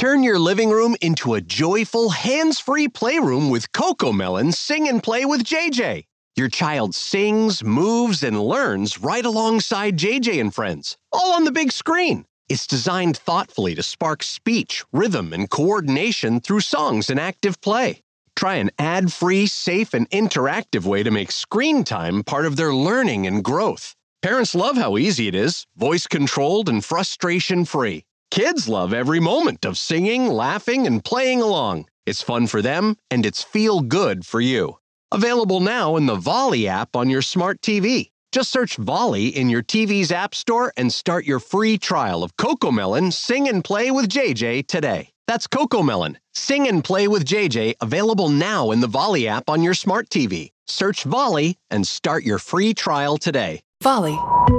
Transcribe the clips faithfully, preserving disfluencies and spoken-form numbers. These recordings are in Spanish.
Turn your living room into a joyful, hands-free playroom with CoComelon Sing and Play with J J. Your child sings, moves, and learns right alongside J J and friends, all on the big screen. It's designed thoughtfully to spark speech, rhythm, and coordination through songs and active play. Try an ad-free, safe, and interactive way to make screen time part of their learning and growth. Parents love how easy it is, voice-controlled and frustration-free. Kids love every moment of singing, laughing, and playing along. It's fun for them, and it's feel-good for you. Available now in the Volley app on your smart T V. Just search Volley in your T V's app store and start your free trial of CoComelon Sing and Play with J J today. That's CoComelon Sing and Play with J J, available now in the Volley app on your smart T V. Search Volley and start your free trial today. Volley.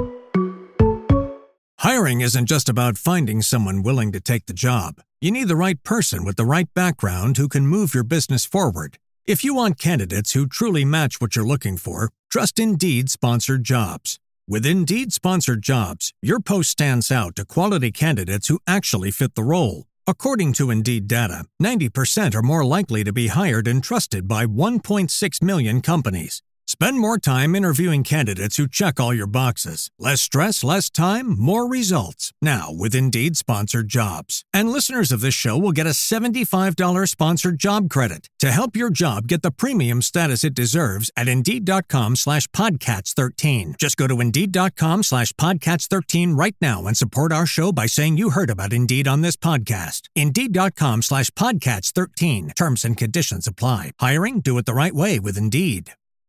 Hiring isn't just about finding someone willing to take the job. You need the right person with the right background who can move your business forward. If you want candidates who truly match what you're looking for, trust Indeed Sponsored Jobs. With Indeed Sponsored Jobs, your post stands out to quality candidates who actually fit the role. According to Indeed data, ninety percent are more likely to be hired and trusted by one point six million companies. Spend more time interviewing candidates who check all your boxes. Less stress, less time, more results. Now with Indeed Sponsored Jobs. And listeners of this show will get a seventy-five dollars sponsored job credit to help your job get the premium status it deserves at Indeed.com slash Podcats13. Just go to Indeed.com slash Podcats13 right now and support our show by saying you heard about Indeed on this podcast. Indeed.com slash Podcats13. Terms and conditions apply. Hiring? Do it the right way with Indeed.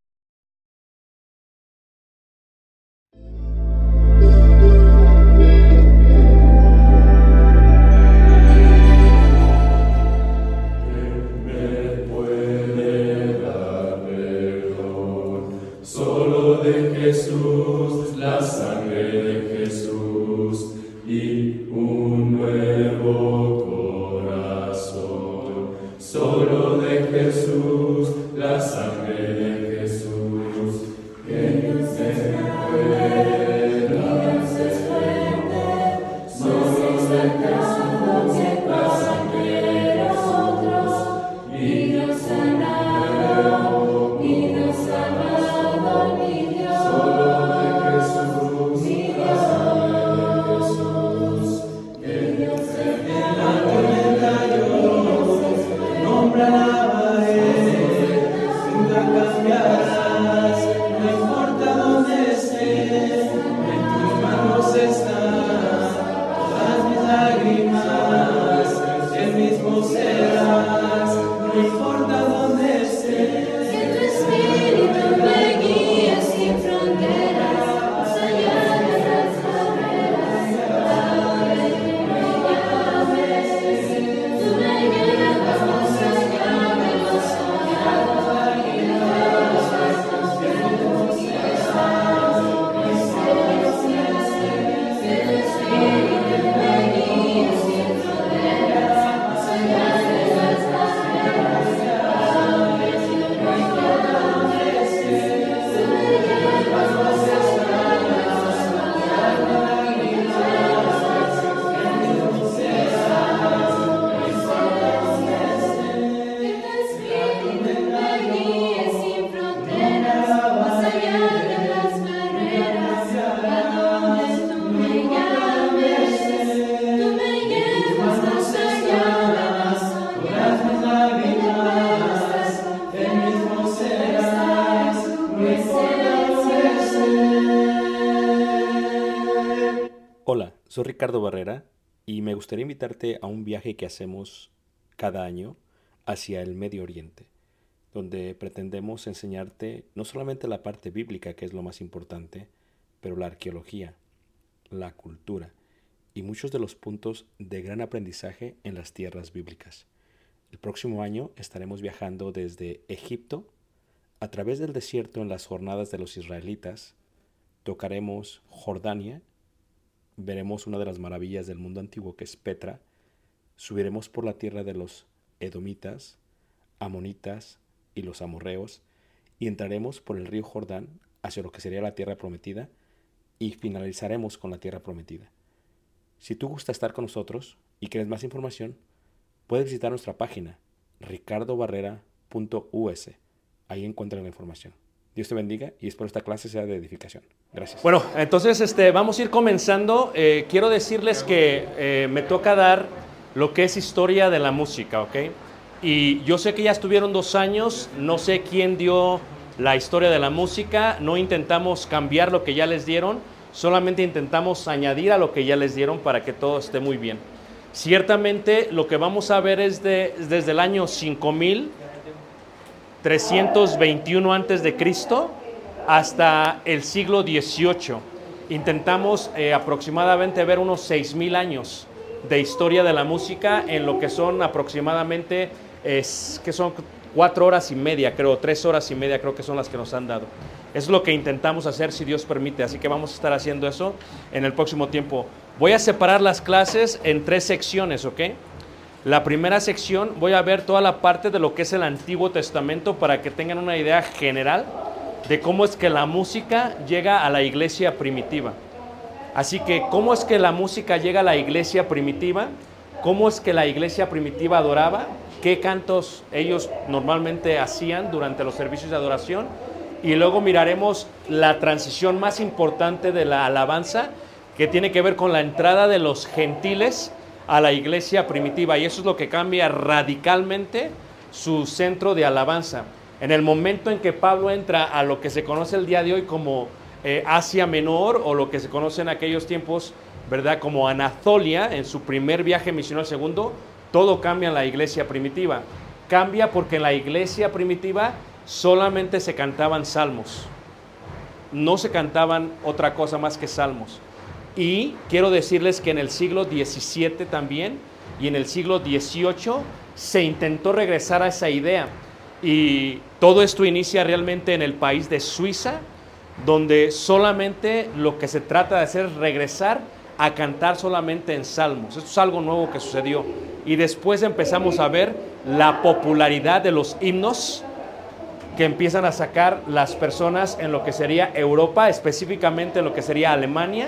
Jesús, la sangre de Jesús y un nuevo corazón. Solo de Jesús, la sangre de Jesús. Que no se pueda hacer fuerte, solo de Jesús, la sangre de nosotros. Y nos sanado, y nos amado, mi Dios. Hola, soy Ricardo Barrera y me gustaría invitarte a un viaje que hacemos cada año hacia el Medio Oriente, donde pretendemos enseñarte no solamente la parte bíblica, que es lo más importante, pero la arqueología, la cultura y muchos de los puntos de gran aprendizaje en las tierras bíblicas. El próximo año estaremos viajando desde Egipto a través del desierto en las jornadas de los israelitas, tocaremos Jordania, veremos una de las maravillas del mundo antiguo que es Petra, subiremos por la tierra de los edomitas, amonitas y los amorreos y entraremos por el río Jordán hacia lo que sería la tierra prometida y finalizaremos con la tierra prometida. Si tú gusta estar con nosotros y quieres más información, puedes visitar nuestra página ricardo barrera punto u s. Ahí encuentran la información. Dios te bendiga y espero esta clase sea de edificación. Gracias. Bueno, entonces este, vamos a ir comenzando. Eh, quiero decirles que eh, me toca dar lo que es historia de la música, ¿ok? Y yo sé que ya estuvieron dos años, no sé quién dio la historia de la música, no intentamos cambiar lo que ya les dieron, solamente intentamos añadir a lo que ya les dieron para que todo esté muy bien. Ciertamente lo que vamos a ver es de, desde el año cinco mil trescientos veintiuno antes de Cristo hasta el siglo dieciocho. Intentamos eh, aproximadamente ver unos seis mil años de historia de la música en lo que son aproximadamente, es, que son cuatro horas y media, creo, tres horas y media creo que son las que nos han dado. Es lo que intentamos hacer si Dios permite, así que vamos a estar haciendo eso en el próximo tiempo. Voy a separar las clases en tres secciones, ¿ok? La primera sección voy a ver toda la parte de lo que es el Antiguo Testamento para que tengan una idea general de cómo es que la música llega a la iglesia primitiva. Así que, ¿cómo es que la música llega a la iglesia primitiva? ¿Cómo es que la iglesia primitiva adoraba? ¿Qué cantos ellos normalmente hacían durante los servicios de adoración? Y luego miraremos la transición más importante de la alabanza, que tiene que ver con la entrada de los gentiles a la iglesia primitiva. Y eso es lo que cambia radicalmente su centro de alabanza. En el momento en que Pablo entra a lo que se conoce el día de hoy como eh, Asia Menor, o lo que se conoce en aquellos tiempos, ¿verdad?, como Anatolia, en su primer viaje misionero, segundo, todo cambia en la iglesia primitiva. Cambia porque en la iglesia primitiva solamente se cantaban salmos. No se cantaban otra cosa más que salmos. Y quiero decirles que en el siglo diecisiete también y en el siglo dieciocho se intentó regresar a esa idea. Y todo esto inicia realmente en el país de Suiza, donde solamente lo que se trata de hacer es regresar a cantar solamente en salmos. Esto es algo nuevo que sucedió. Y después empezamos a ver la popularidad de los himnos que empiezan a sacar las personas en lo que sería Europa, específicamente en lo que sería Alemania,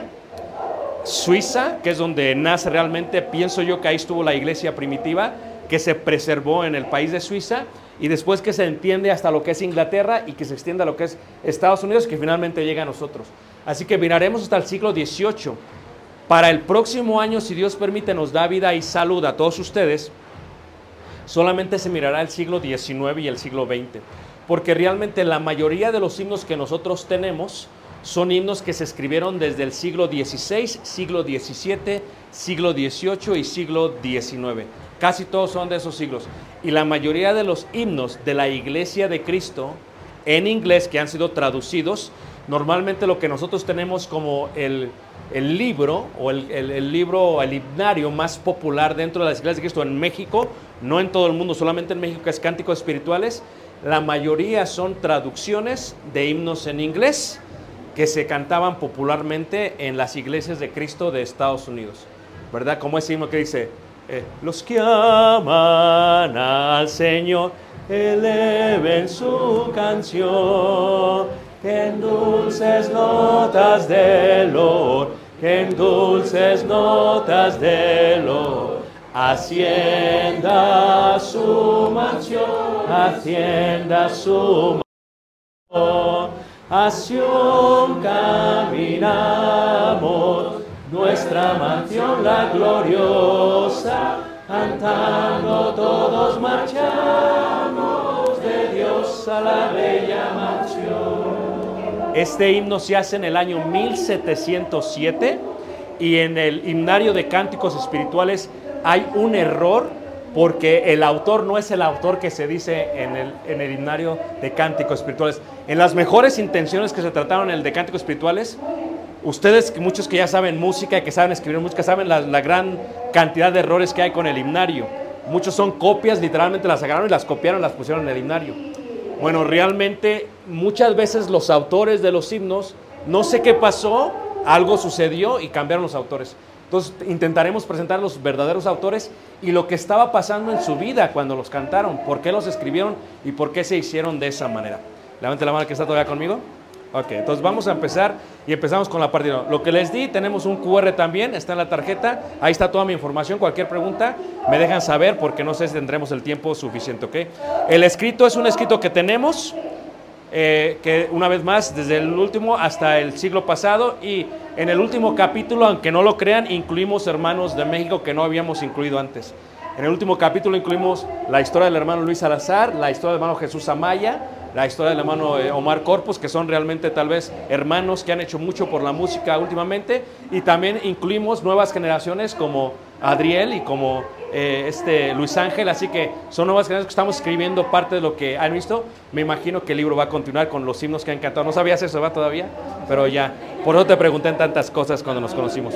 Suiza, que es donde nace realmente, pienso yo que ahí estuvo la iglesia primitiva, que se preservó en el país de Suiza, y después que se entiende hasta lo que es Inglaterra y que se extiende a lo que es Estados Unidos, que finalmente llega a nosotros. Así que miraremos hasta el siglo dieciocho. Para el próximo año, si Dios permite, nos da vida y salud a todos ustedes, solamente se mirará el siglo diecinueve y el siglo veinte, porque realmente la mayoría de los himnos que nosotros tenemos son himnos que se escribieron desde el siglo dieciséis, siglo diecisiete, siglo dieciocho y siglo diecinueve. Casi todos son de esos siglos. Y la mayoría de los himnos de la Iglesia de Cristo en inglés que han sido traducidos, normalmente lo que nosotros tenemos como el, el libro o el, el, el libro, el himnario más popular dentro de las iglesias de Cristo en México, no en todo el mundo, solamente en México, que es Cánticos Espirituales, la mayoría son traducciones de himnos en inglés que se cantaban popularmente en las iglesias de Cristo de Estados Unidos, ¿verdad? Como ese himno que dice, eh, los que aman al Señor, eleven su canción, que en dulces notas de lor, que en dulces notas de lor, ascienda su mansión, ascienda su mansión. A Sión caminamos, nuestra mansión la gloriosa, cantando todos marchamos de Dios a la bella mansión. Este himno se hace en el año mil setecientos siete y en el himnario de Cánticos Espirituales hay un error, porque el autor no es el autor que se dice en el, en el himnario de Cánticos Espirituales. En las mejores intenciones que se trataron en el de Cánticos Espirituales, ustedes, muchos que ya saben música y que saben escribir música, saben la, la gran cantidad de errores que hay con el himnario. Muchos son copias, literalmente las agarraron y las copiaron y las pusieron en el himnario. Bueno, realmente muchas veces los autores de los himnos, no sé qué pasó, algo sucedió y cambiaron los autores. Entonces intentaremos presentar los verdaderos autores y lo que estaba pasando en su vida cuando los cantaron, por qué los escribieron y por qué se hicieron de esa manera. Levante la mano que está todavía conmigo. Ok, entonces vamos a empezar y empezamos con la parte uno. Lo que les di, tenemos un cu erre también, está en la tarjeta, ahí está toda mi información, cualquier pregunta me dejan saber porque no sé si tendremos el tiempo suficiente, ¿ok? El escrito es un escrito que tenemos, eh, que una vez más, desde el último hasta el siglo pasado, y en el último capítulo, aunque no lo crean, incluimos hermanos de México que no habíamos incluido antes. En el último capítulo incluimos la historia del hermano Luis Salazar, la historia del hermano Jesús Amaya, la historia del hermano Omar Corpus, que son realmente tal vez hermanos que han hecho mucho por la música últimamente, y también incluimos nuevas generaciones como Adriel y como eh, este Luis Ángel, así que son nuevas generaciones que estamos escribiendo parte de lo que han visto. Me imagino que el libro va a continuar con los himnos que han cantado. ¿No sabías eso, va todavía? Pero ya, por eso te pregunté en tantas cosas cuando nos conocimos.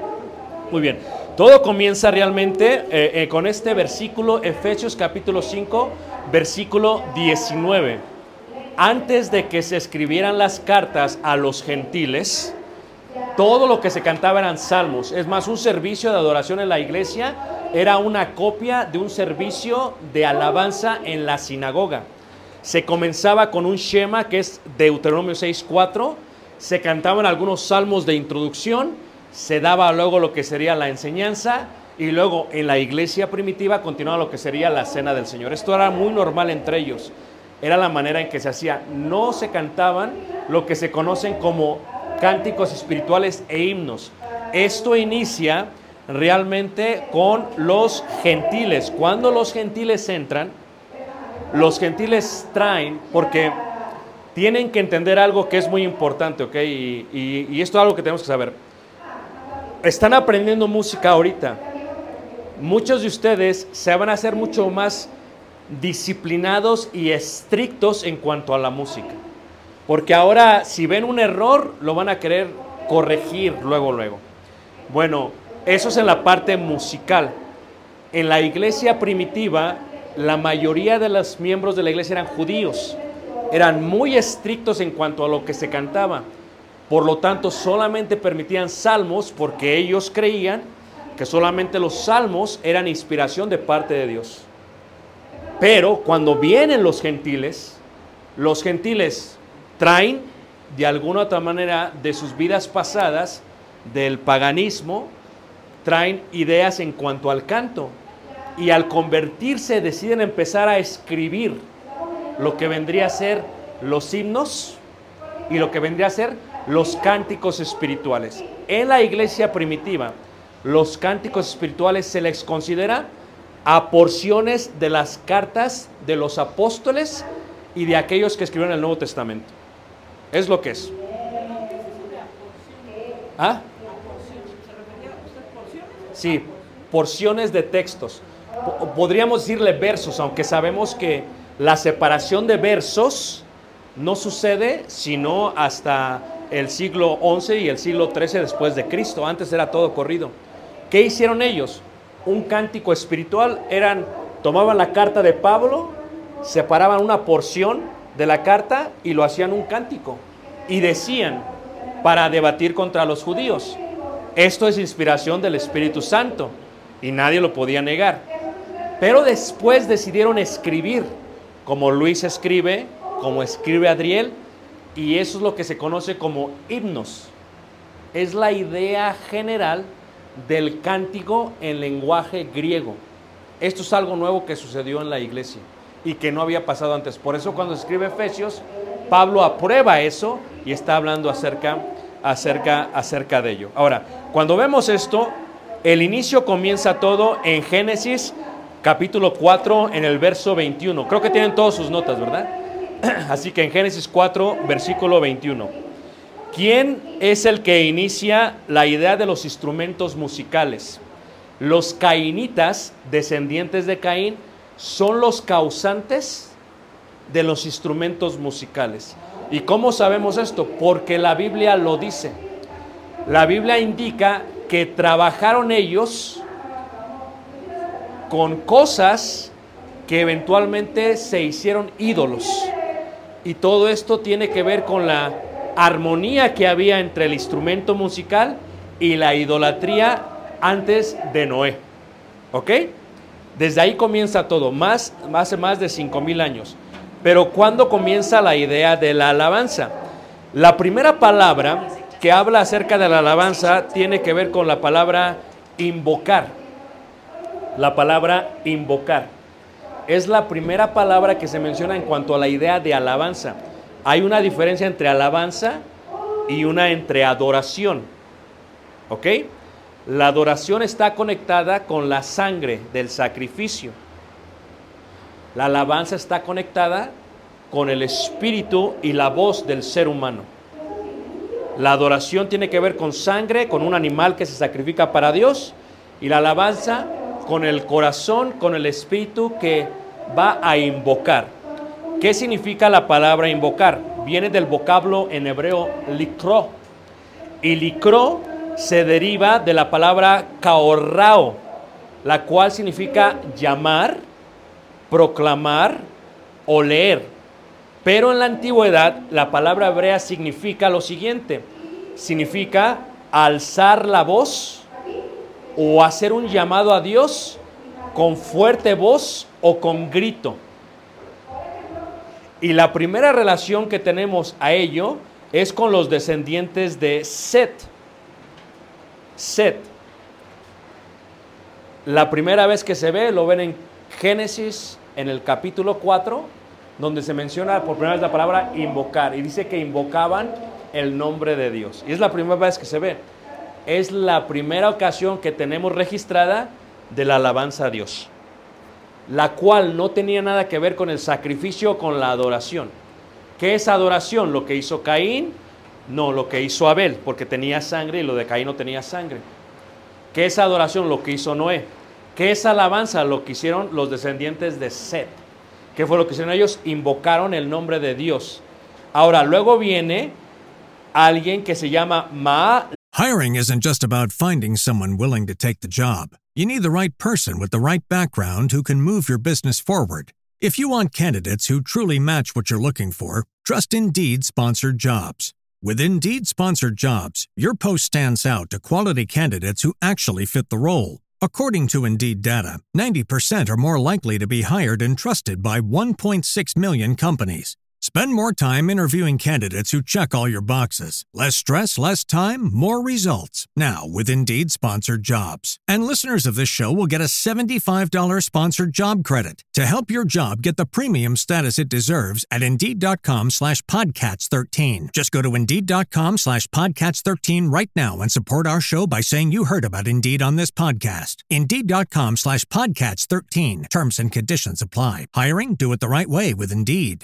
Muy bien, todo comienza realmente eh, eh, con este versículo, Efesios capítulo cinco, versículo diecinueve. Antes de que se escribieran las cartas a los gentiles, todo lo que se cantaba eran salmos. Es más, un servicio de adoración en la iglesia era una copia de un servicio de alabanza en la sinagoga. Se comenzaba con un shema, que es Deuteronomio seis cuatro, se cantaban algunos salmos de introducción, se daba luego lo que sería la enseñanza, y luego en la iglesia primitiva continuaba lo que sería la cena del Señor. Esto era muy normal entre ellos. Era la manera en que se hacía. No se cantaban lo que se conocen como cánticos espirituales e himnos. Esto inicia realmente con los gentiles. Cuando los gentiles entran, los gentiles traen, porque tienen que entender algo que es muy importante, ¿ok? Y, y, y esto es algo que tenemos que saber. Están aprendiendo música ahorita. Muchos de ustedes se van a hacer mucho más disciplinados y estrictos en cuanto a la música, porque ahora si ven un error lo van a querer corregir luego luego. Bueno, eso es en la parte musical. En la iglesia primitiva, la mayoría de los miembros de la iglesia eran judíos, eran muy estrictos en cuanto a lo que se cantaba, por lo tanto solamente permitían salmos, porque ellos creían que solamente los salmos eran inspiración de parte de Dios. Pero cuando vienen los gentiles, los gentiles traen de alguna otra manera de sus vidas pasadas, del paganismo, traen ideas en cuanto al canto. Y al convertirse deciden empezar a escribir lo que vendría a ser los himnos y lo que vendría a ser los cánticos espirituales. En la iglesia primitiva, los cánticos espirituales se les considera a porciones de las cartas de los apóstoles y de aquellos que escribieron el Nuevo Testamento. Es lo que es. ¿Ah? Sí, porciones de textos. Podríamos decirle versos, aunque sabemos que la separación de versos no sucede sino hasta el siglo once y el siglo trece después de Cristo. Antes era todo corrido. ¿Qué hicieron ellos? Un cántico espiritual, eran, tomaban la carta de Pablo, separaban una porción de la carta y lo hacían un cántico. Y decían, para debatir contra los judíos, esto es inspiración del Espíritu Santo, y nadie lo podía negar. Pero después decidieron escribir, como Luis escribe, como escribe Adriel, y eso es lo que se conoce como himnos. Es la idea general del cántico en lenguaje griego. Esto es algo nuevo que sucedió en la iglesia y que no había pasado antes. Por eso cuando escribe Efesios, Pablo aprueba eso y está hablando acerca, acerca, acerca de ello. Ahora, cuando vemos esto, el inicio comienza todo en Génesis capítulo cuatro, en el verso veintiuno. Creo que tienen todas sus notas, ¿verdad? Así que en Génesis cuatro, versículo veintiuno. ¿Quién es el que inicia la idea de los instrumentos musicales? Los cainitas, descendientes de Caín, son los causantes de los instrumentos musicales. ¿Y cómo sabemos esto? Porque la Biblia lo dice. La Biblia indica que trabajaron ellos con cosas que eventualmente se hicieron ídolos. Y todo esto tiene que ver con la armonía que había entre el instrumento musical y la idolatría antes de Noé. ¿Ok? Desde ahí comienza todo, más, hace más de cinco mil años. Pero ¿cuándo comienza la idea de la alabanza? La primera palabra que habla acerca de la alabanza tiene que ver con la palabra invocar. La palabra invocar es la primera palabra que se menciona en cuanto a la idea de alabanza. Hay una diferencia entre alabanza y una entre adoración. ¿Ok? La adoración está conectada con la sangre del sacrificio. La alabanza está conectada con el espíritu y la voz del ser humano. La adoración tiene que ver con sangre, con un animal que se sacrifica para Dios, y la alabanza con el corazón, con el espíritu que va a invocar. ¿Qué significa la palabra invocar? Viene del vocablo en hebreo likro, y likro se deriva de la palabra kaorrao, la cual significa llamar, proclamar o leer. Pero en la antigüedad la palabra hebrea significa lo siguiente: significa alzar la voz o hacer un llamado a Dios con fuerte voz o con grito. Y la primera relación que tenemos a ello es con los descendientes de Set. Set. La primera vez que se ve, lo ven en Génesis, en el capítulo cuatro, donde se menciona por primera vez la palabra invocar, y dice que invocaban el nombre de Dios. Y es la primera vez que se ve. Es la primera ocasión que tenemos registrada de la alabanza a Dios, la cual no tenía nada que ver con el sacrificio o con la adoración. ¿Qué es adoración? ¿Lo que hizo Caín? No, lo que hizo Abel, porque tenía sangre y lo de Caín no tenía sangre. ¿Qué es adoración? Lo que hizo Noé. ¿Qué es alabanza? Lo que hicieron los descendientes de Set. ¿Qué fue lo que hicieron ellos? Invocaron el nombre de Dios. Ahora, luego viene alguien que se llama Ma. Hiring isn't just about finding someone willing to take the job. You need the right person with the right background who can move your business forward. If you want candidates who truly match what you're looking for, trust Indeed Sponsored Jobs. With Indeed Sponsored Jobs, your post stands out to quality candidates who actually fit the role. According to Indeed data, ninety percent are more likely to be hired and trusted by one point six million companies. Spend more time interviewing candidates who check all your boxes. Less stress, less time, more results. Now with Indeed Sponsored Jobs. And listeners of this show will get a seventy-five dollars sponsored job credit to help your job get the premium status it deserves at Indeed.com slash Podcats 13. Just go to Indeed.com slash Podcats 13 right now and support our show by saying you heard about Indeed on this podcast. Indeed.com slash Podcats 13. Terms and conditions apply. Hiring? Do it the right way with Indeed.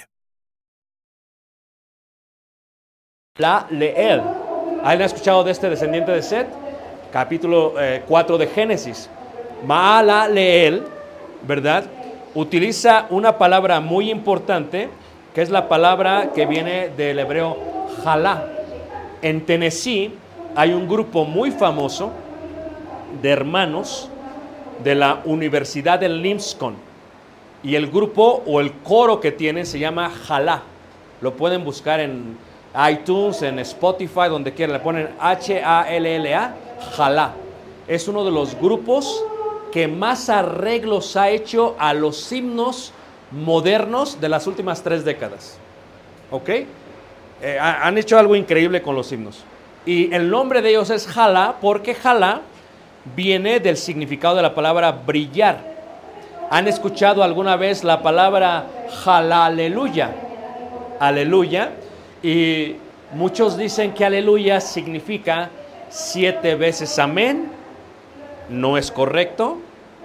La Leel. ¿Alguien ha escuchado de este descendiente de Set? Capítulo eh, cuatro de Génesis. Maala Leel, ¿verdad? Utiliza una palabra muy importante, que es la palabra que viene del hebreo jalá. En Tennessee hay un grupo muy famoso de hermanos de la Universidad de Lipscomb, y el grupo o el coro que tienen se llama jalá. Lo pueden buscar en iTunes, en Spotify, donde quieran, le ponen H A L L A, Jalá. Es uno de los grupos que más arreglos ha hecho a los himnos modernos de las últimas tres décadas. ¿Ok? Eh, han hecho algo increíble con los himnos. Y el nombre de ellos es Jalá, porque Jalá viene del significado de la palabra brillar. ¿Han escuchado alguna vez la palabra Jalá, aleluya? Aleluya. Y muchos dicen que aleluya significa siete veces amén. No es correcto.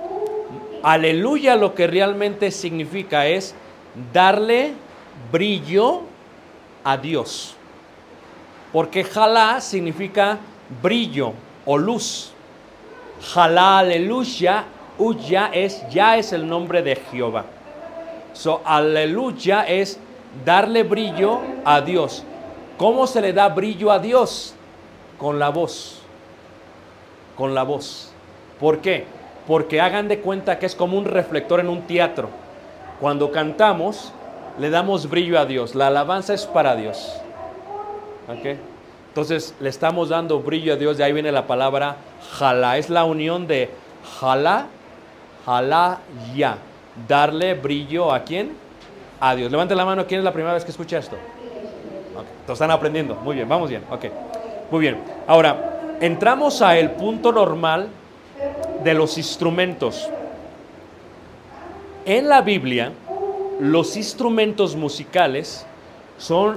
Aleluya lo que realmente significa es darle brillo a Dios. Porque jalá significa brillo o luz. Jalá, aleluya, uya es, ya es el nombre de Jehová. So, aleluya es darle brillo a Dios. ¿Cómo se le da brillo a Dios? Con la voz. Con la voz. ¿Por qué? Porque hagan de cuenta que es como un reflector en un teatro. Cuando cantamos, le damos brillo a Dios. La alabanza es para Dios. ¿Ok? Entonces, le estamos dando brillo a Dios. De ahí viene la palabra jalá. Es la unión de jalá, jalá, ya. Darle brillo a ¿quién? A Dios. Levante la mano, ¿quién es la primera vez que escucha esto? Okay. Perfecto, están aprendiendo. Muy bien, vamos bien. Ok, muy bien. Ahora, entramos a el punto normal de los instrumentos. En la Biblia, los instrumentos musicales son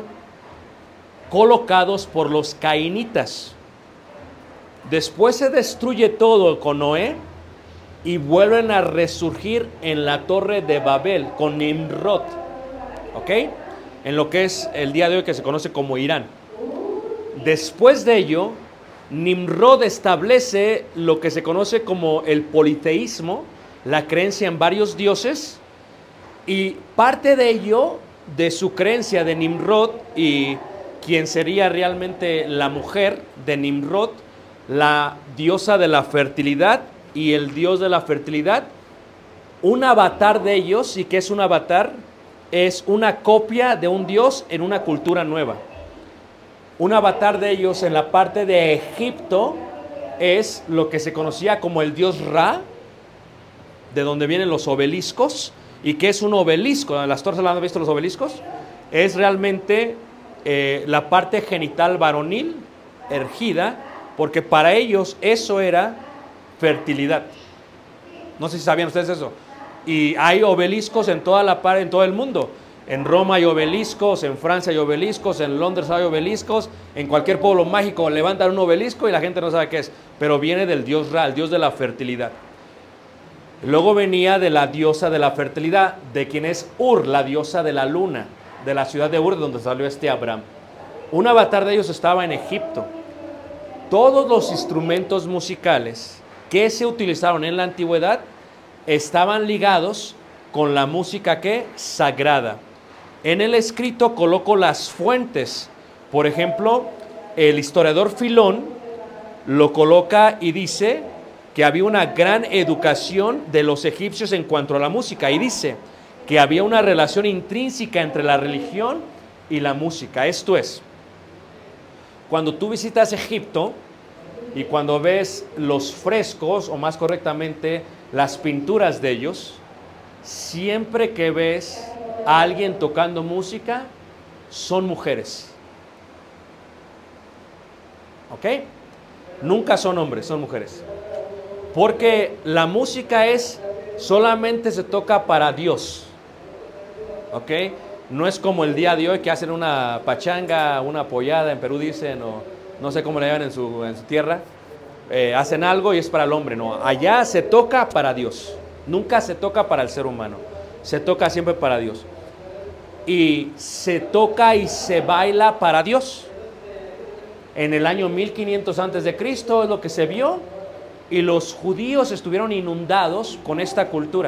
colocados por los cainitas. Después se destruye todo con Noé y vuelven a resurgir en la torre de Babel con Nimrod, ¿ok? En lo que es el día de hoy que se conoce como Irán. Después de ello, Nimrod establece lo que se conoce como el politeísmo, la creencia en varios dioses, y parte de ello, de su creencia de Nimrod y quien sería realmente la mujer de Nimrod, la diosa de la fertilidad y el dios de la fertilidad, un avatar de ellos. ¿Y qué es un avatar? Es una copia de un dios en una cultura nueva. Un avatar de ellos en la parte de Egipto es lo que se conocía como el dios Ra, de donde vienen los obeliscos. ¿Y qué es un obelisco? ¿Las torres han visto los obeliscos? Es realmente eh, la parte genital varonil ergida, porque para ellos eso era fertilidad. No sé si sabían ustedes eso. Y hay obeliscos en toda la parte, en todo el mundo. En Roma hay obeliscos, en Francia hay obeliscos, en Londres hay obeliscos, en cualquier pueblo mágico levantan un obelisco y la gente no sabe qué es, pero viene del dios Ra, el dios de la fertilidad. Luego venía de la diosa de la fertilidad, de quien es Ur, la diosa de la luna, de la ciudad de Ur, de donde salió este Abraham. Un avatar de ellos estaba en Egipto. Todos los instrumentos musicales que se utilizaron en la antigüedad estaban ligados con la música que sagrada. En el escrito coloco las fuentes. Por ejemplo, el historiador Filón lo coloca y dice que había una gran educación de los egipcios en cuanto a la música, y dice que había una relación intrínseca entre la religión y la música. Esto es, cuando tú visitas Egipto y cuando ves los frescos, o más correctamente las pinturas de ellos, siempre que ves a alguien tocando música, son mujeres. ¿Ok? Nunca son hombres, son mujeres. Porque la música es, solamente se toca para Dios. ¿Ok? No es como el día de hoy que hacen una pachanga, una pollada, en Perú dicen, o no sé cómo le llaman en su, en su tierra. Eh, hacen algo y es para el hombre. No, allá se toca para Dios. Nunca se toca para el ser humano. Se toca siempre para Dios. Y se toca y se baila para Dios. En el año mil quinientos antes de Cristo es lo que se vio. Y los judíos estuvieron inundados con esta cultura.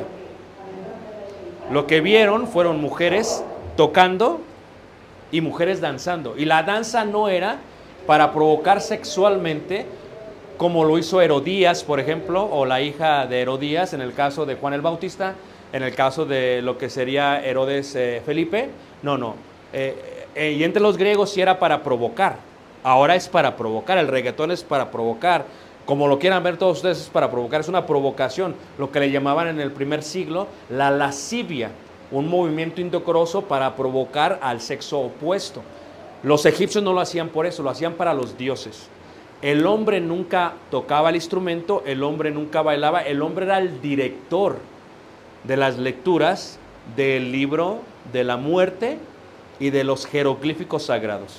Lo que vieron fueron mujeres tocando y mujeres danzando. Y la danza no era para provocar sexualmente, como lo hizo Herodías, por ejemplo, o la hija de Herodías, en el caso de Juan el Bautista, en el caso de lo que sería Herodes eh, Felipe. No, no. Eh, eh, y entre los griegos sí era para provocar. Ahora es para provocar. El reggaetón es para provocar. Como lo quieran ver todos ustedes, es para provocar. Es una provocación. Lo que le llamaban en el primer siglo la lascivia. Un movimiento indecoroso para provocar al sexo opuesto. Los egipcios no lo hacían por eso, lo hacían para los dioses. El hombre nunca tocaba el instrumento, el hombre nunca bailaba, el hombre era el director de las lecturas del libro de la muerte y de los jeroglíficos sagrados.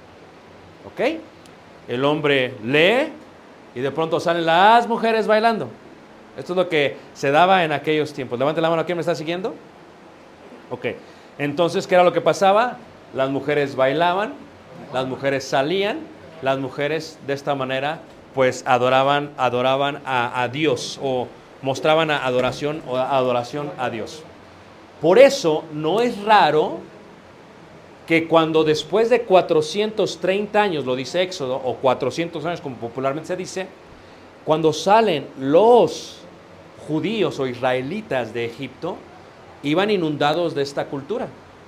¿Ok? El hombre lee y de pronto salen las mujeres bailando. Esto es lo que se daba en aquellos tiempos. Levante la mano, ¿quién me está siguiendo? Ok. Entonces, ¿qué era lo que pasaba? Las mujeres bailaban, las mujeres salían, las mujeres de esta manera pues adoraban, adoraban a, a Dios, o mostraban a adoración o adoración a Dios. Por eso no es raro que cuando después de cuatrocientos treinta años, lo dice Éxodo, o cuatrocientos años como popularmente se dice, cuando salen los judíos o israelitas de Egipto, iban inundados de esta cultura.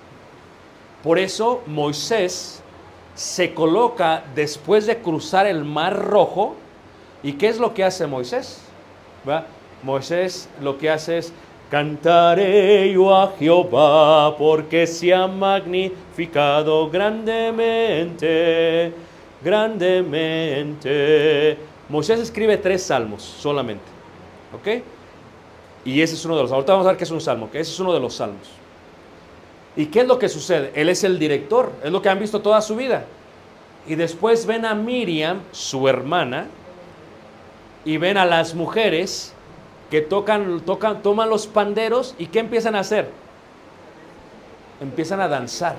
Por eso Moisés se coloca después de cruzar el Mar Rojo. ¿Y qué es lo que hace Moisés? ¿Va? Moisés lo que hace es Cantaré yo a Jehová porque se ha magnificado grandemente, grandemente. Moisés escribe tres salmos solamente, ¿ok? Y ese es uno de los, ahorita vamos a ver qué es un salmo, que ese es uno de los salmos. ¿Y qué es lo que sucede? Él es el director, es lo que han visto toda su vida. Y después ven a Miriam, su hermana, y ven a las mujeres que tocan, tocan, toman los panderos y ¿qué empiezan a hacer? Empiezan a danzar.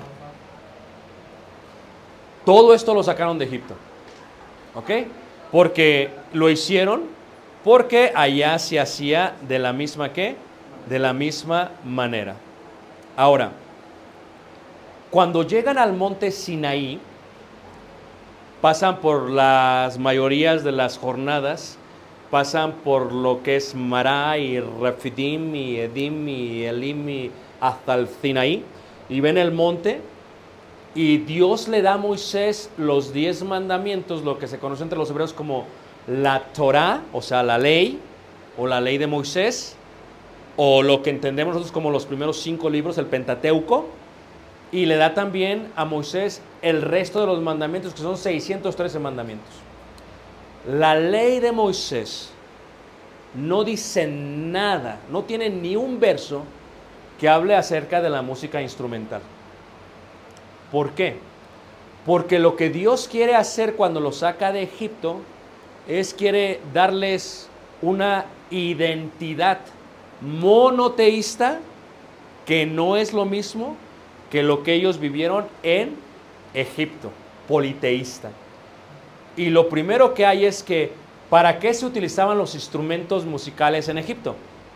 Todo esto lo sacaron de Egipto, ¿ok? Porque lo hicieron porque allá se hacía de la misma ¿qué? De la misma manera. Ahora, cuando llegan al monte Sinaí, pasan por las mayorías de las jornadas, pasan por lo que es Mará y Refidim y Edim y Elim y hasta el Sinaí, y ven el monte, y Dios le da a Moisés los diez mandamientos, lo que se conoce entre los hebreos como la Torá, o sea, la ley, o la ley de Moisés, o lo que entendemos nosotros como los primeros cinco libros, el Pentateuco, y le da también a Moisés el resto de los mandamientos, que son seiscientos trece mandamientos. La ley de Moisés no dice nada, no tiene ni un verso que hable acerca de la música instrumental. ¿Por qué? Porque lo que Dios quiere hacer cuando los saca de Egipto es quiere darles una identidad monoteísta que no es lo mismo que lo que ellos vivieron en Egipto, politeísta. Y lo primero que hay es que, ¿para qué se utilizaban los instrumentos musicales en Egipto?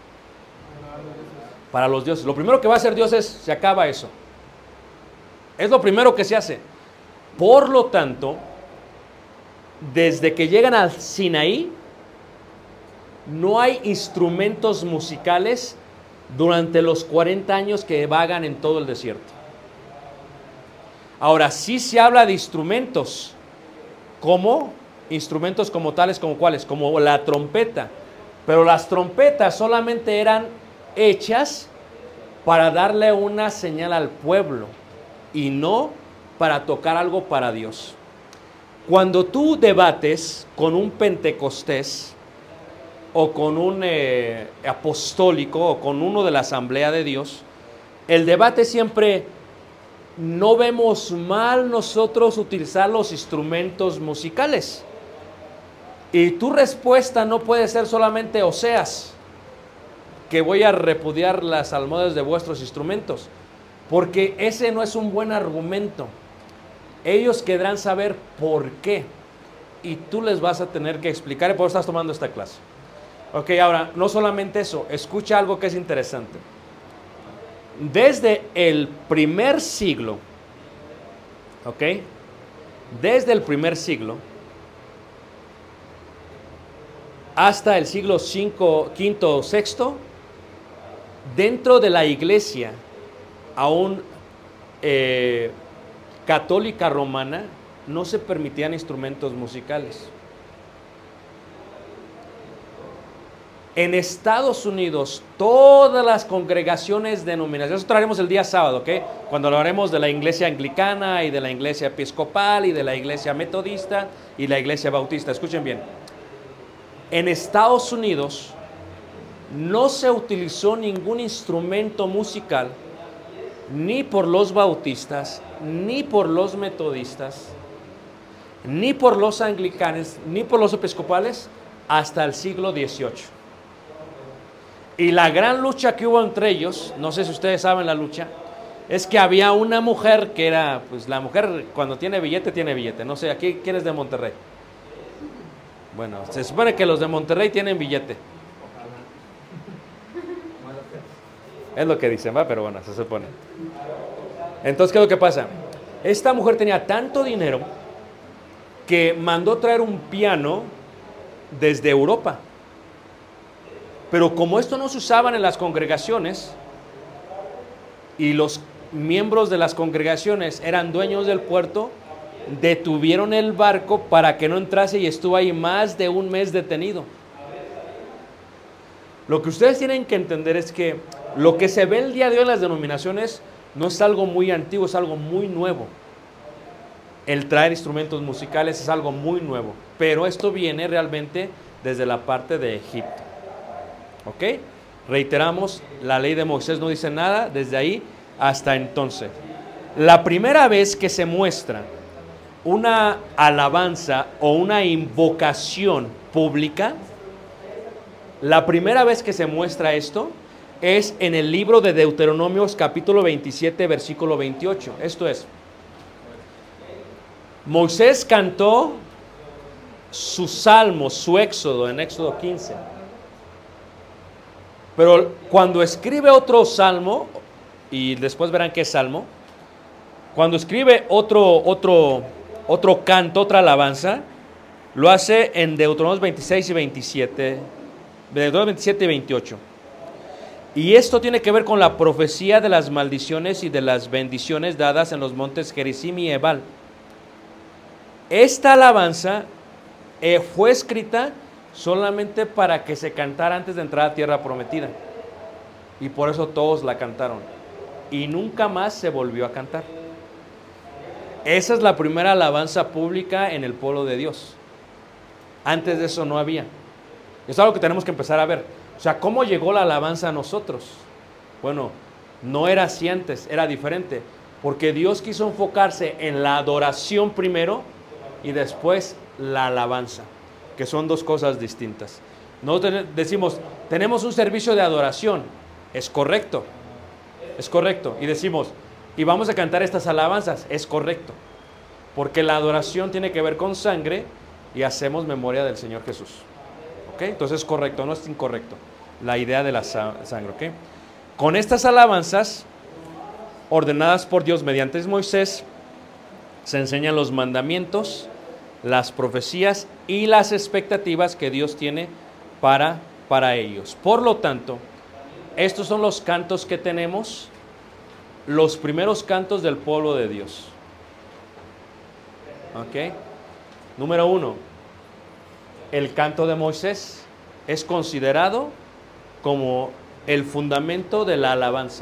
Para los dioses. Lo primero que va a hacer Dios es, se acaba eso. Es lo primero que se hace. Por lo tanto, desde que llegan al Sinaí, no hay instrumentos musicales durante los cuarenta años que vagan en todo el desierto. Ahora, sí se habla de instrumentos, como instrumentos como tales, como cuáles, como la trompeta. Pero las trompetas solamente eran hechas para darle una señal al pueblo y no para tocar algo para Dios. Cuando tú debates con un pentecostés o con un eh, apostólico o con uno de la Asamblea de Dios, el debate siempre, no vemos mal nosotros utilizar los instrumentos musicales. Y tu respuesta no puede ser solamente Oseas, que voy a repudiar las almohadas de vuestros instrumentos, porque ese no es un buen argumento. Ellos querrán saber por qué, y tú les vas a tener que explicar, y por eso estás tomando esta clase. Ok, ahora, no solamente eso, escucha algo que es interesante. Desde el primer siglo, ok, desde el primer siglo, hasta el siglo quinto o sexto, dentro de la iglesia, aún eh, católica romana, no se permitían instrumentos musicales. En Estados Unidos, todas las congregaciones denominacionales, eso traeremos el día sábado, ¿ok? Cuando hablaremos de la iglesia anglicana y de la iglesia episcopal y de la iglesia metodista y la iglesia bautista. Escuchen bien. En Estados Unidos no se utilizó ningún instrumento musical ni por los bautistas, ni por los metodistas, ni por los anglicanos, ni por los episcopales hasta el siglo dieciocho. Y la gran lucha que hubo entre ellos, no sé si ustedes saben la lucha, es que había una mujer que era, pues la mujer cuando tiene billete, tiene billete. No sé, aquí, ¿quién es de Monterrey? Bueno, se supone que los de Monterrey tienen billete. Es lo que dicen, ¿va? Pero bueno, se supone. Entonces, ¿qué es lo que pasa? Esta mujer tenía tanto dinero que mandó traer un piano desde Europa. Pero como esto no se usaba en las congregaciones y los miembros de las congregaciones eran dueños del puerto, detuvieron el barco para que no entrase y estuvo ahí más de un mes detenido. Lo que ustedes tienen que entender es que lo que se ve el día de hoy en las denominaciones no es algo muy antiguo, es algo muy nuevo. El traer instrumentos musicales es algo muy nuevo, pero esto viene realmente desde la parte de Egipto. ¿Ok? Reiteramos, la ley de Moisés no dice nada desde ahí hasta entonces. La primera vez que se muestra una alabanza o una invocación pública, la primera vez que se muestra esto es en el libro de Deuteronomios capítulo veintisiete, versículo veintiocho. Esto es, Moisés cantó su salmo, su éxodo, en Éxodo quince. Pero cuando escribe otro salmo, y después verán qué salmo, cuando escribe otro, otro, otro canto, otra alabanza, lo hace en Deuteronomios veintiséis y veintisiete, Deuteronomios veintisiete y veintiocho. Y esto tiene que ver con la profecía de las maldiciones y de las bendiciones dadas en los montes Gerizim y Ebal. Esta alabanza eh, fue escrita solamente para que se cantara antes de entrar a tierra prometida. Y por eso todos la cantaron. Y nunca más se volvió a cantar. Esa es la primera alabanza pública en el pueblo de Dios. Antes de eso no había. Es algo que tenemos que empezar a ver. O sea, ¿cómo llegó la alabanza a nosotros? Bueno, no era así antes, era diferente. Porque Dios quiso enfocarse en la adoración primero y después la alabanza, que son dos cosas distintas. Nosotros decimos, tenemos un servicio de adoración. Es correcto, es correcto. Y decimos, y vamos a cantar estas alabanzas. Es correcto. Porque la adoración tiene que ver con sangre y hacemos memoria del Señor Jesús. ¿Ok? Entonces es correcto, no es incorrecto la idea de la sangre. ¿Ok? Con estas alabanzas ordenadas por Dios mediante Moisés, se enseñan los mandamientos, las profecías y las expectativas que Dios tiene para, para ellos. Por lo tanto, estos son los cantos que tenemos, los primeros cantos del pueblo de Dios. ¿Ok? Número uno, el canto de Moisés es considerado como el fundamento de la alabanza.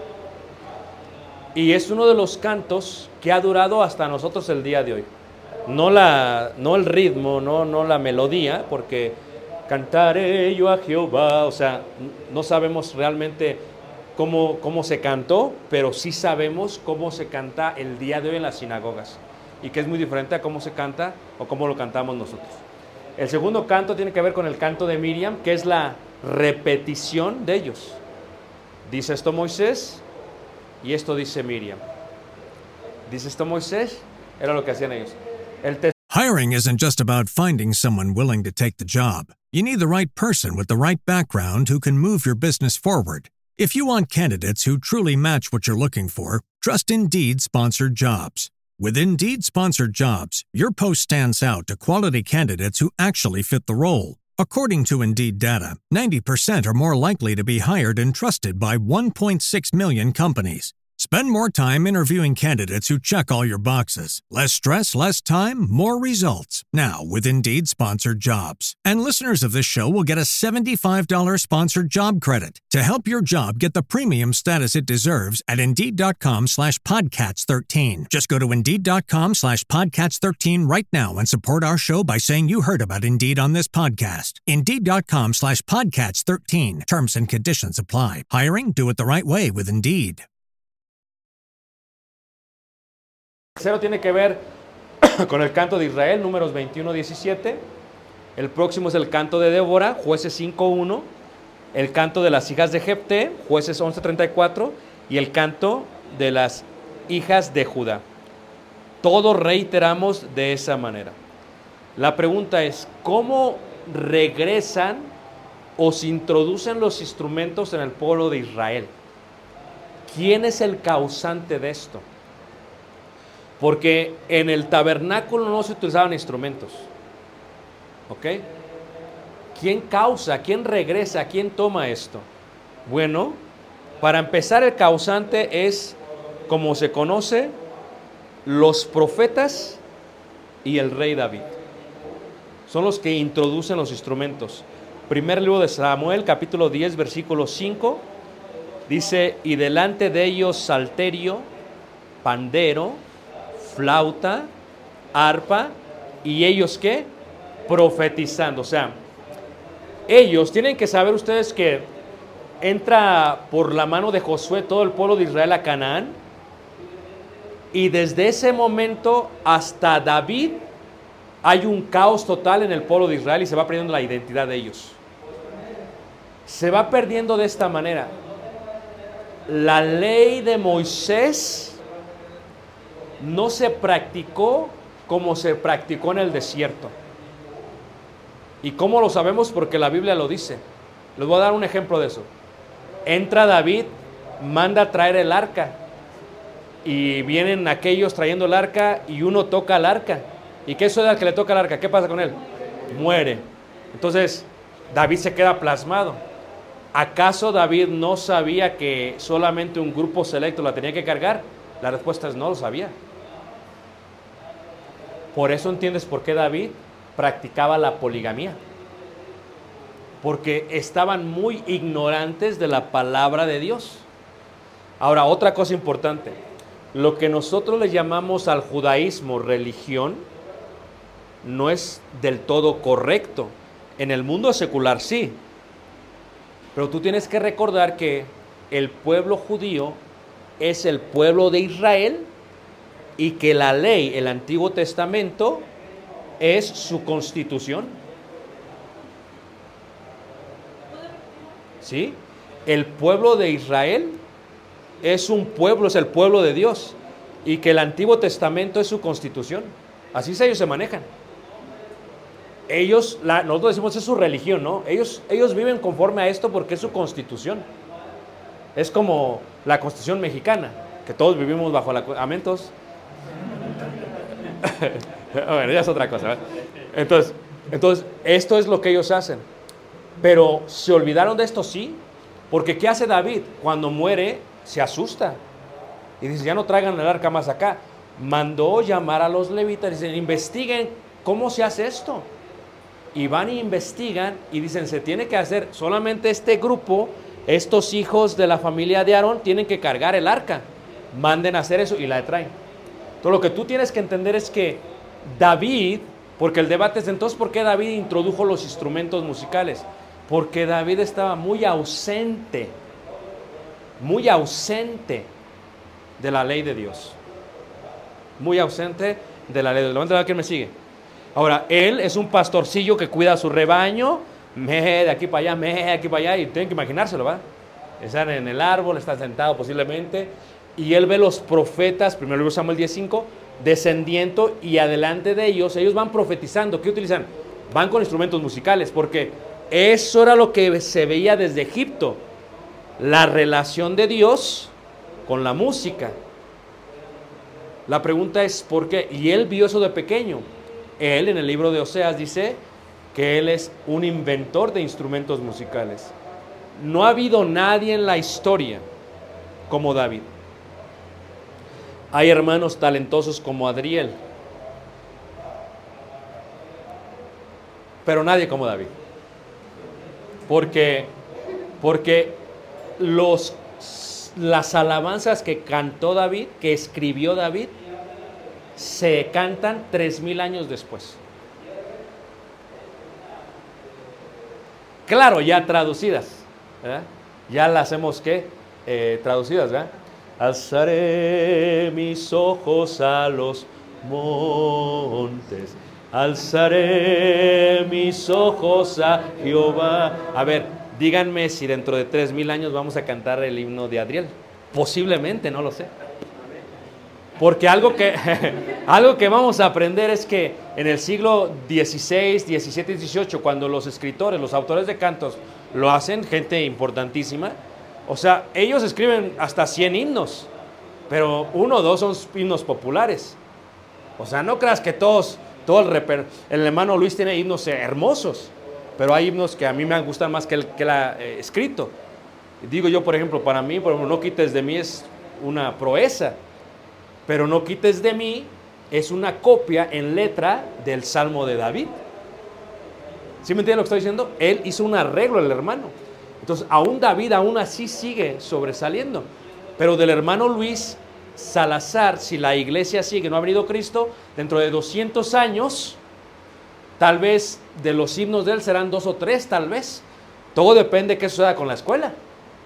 Y es uno de los cantos que ha durado hasta nosotros el día de hoy. No, la, no el ritmo, no, no la melodía, porque cantaré yo a Jehová, o sea, no sabemos realmente cómo, cómo se cantó, pero sí sabemos cómo se canta el día de hoy en las sinagogas, y que es muy diferente a cómo se canta o cómo lo cantamos nosotros. El segundo canto tiene que ver con el canto de Miriam, que es la repetición de ellos. Dice esto Moisés y esto dice Miriam. Dice esto Moisés, era lo que hacían ellos. El te- Hiring isn't just about finding someone willing to take the job. You need the right person with the right background who can move your business forward. If you want candidates who truly match what you're looking for, trust Indeed Sponsored Jobs. With Indeed Sponsored Jobs, your post stands out to quality candidates who actually fit the role. According to Indeed data, ninety percent are more likely to be hired and trusted by one point six million companies. Spend more time interviewing candidates who check all your boxes. Less stress, less time, more results. Now with Indeed Sponsored Jobs. And listeners of this show will get a seventy-five dollars sponsored job credit to help your job get the premium status it deserves at Indeed.com slash Podcats 13. Just go to Indeed.com slash Podcats 13 right now and support our show by saying you heard about Indeed on this podcast. Indeed.com slash Podcats 13. Terms and conditions apply. Hiring? Do it the right way with Indeed. El tercero tiene que ver con el canto de Israel, números veintiuno diecisiete. El próximo es el canto de Débora, jueces cinco uno. El canto de las hijas de Jefté, jueces once treinta y cuatro. Y el canto de las hijas de Judá. Todos reiteramos de esa manera. La pregunta es, ¿cómo regresan o se introducen los instrumentos en el pueblo de Israel? ¿Quién es el causante de esto? Porque en el tabernáculo no se utilizaban instrumentos. ¿Ok? ¿Quién causa? ¿Quién regresa? ¿Quién toma esto? Bueno, para empezar, el causante es, como se conoce, los profetas y el rey David. Son los que introducen los instrumentos. Primer libro de Samuel, capítulo diez, versículo cinco. Dice, y delante de ellos salterio, pandero, flauta, arpa, y ellos ¿qué? Profetizando. O sea, ellos tienen que saber ustedes que entra por la mano de Josué todo el pueblo de Israel a Canaán, y desde ese momento hasta David hay un caos total en el pueblo de Israel y se va perdiendo la identidad de ellos. Se va perdiendo de esta manera. La ley de Moisés no se practicó como se practicó en el desierto. ¿Y cómo lo sabemos? Porque la Biblia lo dice. Les voy a dar un ejemplo de eso. Entra David, manda a traer el arca, y vienen aquellos trayendo el arca, y uno toca el arca. ¿Y qué sucede al que le toca el arca? ¿Qué pasa con él? Muere. Entonces David se queda plasmado. ¿Acaso David no sabía que solamente un grupo selecto la tenía que cargar? La respuesta es no lo sabía. Por eso entiendes por qué David practicaba la poligamía. Porque estaban muy ignorantes de la palabra de Dios. Ahora, otra cosa importante. Lo que nosotros le llamamos al judaísmo religión no es del todo correcto. En el mundo secular sí. Pero tú tienes que recordar que el pueblo judío es el pueblo de Israel y que la ley, el Antiguo Testamento, es su constitución. ¿Sí? El pueblo de Israel es un pueblo, es el pueblo de Dios, y que el Antiguo Testamento es su constitución. Así ellos se manejan. Ellos, la, nosotros decimos es su religión, ¿no? Ellos, ellos viven conforme a esto porque es su constitución. Es como la Constitución mexicana, que todos vivimos bajo la... ¿Amentos? Bueno, ya es otra cosa, ¿verdad? Entonces, entonces, esto es lo que ellos hacen. Pero se olvidaron de esto, sí. Porque ¿qué hace David? Cuando muere, se asusta. Y dice, ya no traigan el arca más acá. Mandó llamar a los levitas y dicen, investiguen cómo se hace esto. Y van y investigan y dicen, se tiene que hacer, solamente este grupo, estos hijos de la familia de Aarón tienen que cargar el arca. Manden a hacer eso y la traen. Entonces lo que tú tienes que entender es que David, porque el debate es entonces, ¿por qué David introdujo los instrumentos musicales? Porque David estaba muy ausente, muy ausente de la ley de Dios. Muy ausente de la ley de Dios. Levanta la mano, ¿quién me sigue? Ahora, él es un pastorcillo que cuida a su rebaño, me de aquí para allá, me de aquí para allá, y tienen que imaginárselo, ¿va? Están en el árbol, está sentado posiblemente, y él ve los profetas, primero libro de Samuel diez cinco, descendiendo, y adelante de ellos, ellos van profetizando. ¿Qué utilizan? Van con instrumentos musicales, porque eso era lo que se veía desde Egipto, la relación de Dios con la música. La pregunta es, ¿por qué? Y él vio eso de pequeño. Él en el libro de Oseas dice que él es un inventor de instrumentos musicales. No ha habido nadie en la historia como David. Hay hermanos talentosos como Adriel, pero nadie como David. Porque, porque los, las alabanzas que cantó David, que escribió David, se cantan tres mil años después. Claro, ya traducidas, ¿verdad? Ya las hemos ¿qué? Eh, traducidas, ¿verdad? Alzaré mis ojos a los montes, alzaré mis ojos a Jehová. A ver, díganme si dentro de tres mil años vamos a cantar el himno de Adriel. Posiblemente, no lo sé. Porque algo que, algo que vamos a aprender es que en el siglo dieciséis, diecisiete y dieciocho, cuando los escritores, los autores de cantos lo hacen, gente importantísima, o sea, ellos escriben hasta cien himnos, pero uno o dos son himnos populares. O sea, no creas que todos, todo el, reper, el hermano Luis tiene himnos hermosos, pero hay himnos que a mí me gustan más que el que él ha eh, escrito. Digo yo, por ejemplo, para mí, por ejemplo, No quites de mí es una proeza. Pero No quites de mí es una copia en letra del Salmo de David. ¿Sí me entienden lo que estoy diciendo? Él hizo un arreglo, el hermano. Entonces, aún David aún así sigue sobresaliendo. Pero del hermano Luis Salazar, si la iglesia sigue, no ha venido Cristo, dentro de doscientos años, tal vez de los himnos de él serán dos o tres, tal vez. Todo depende de qué suceda con la escuela.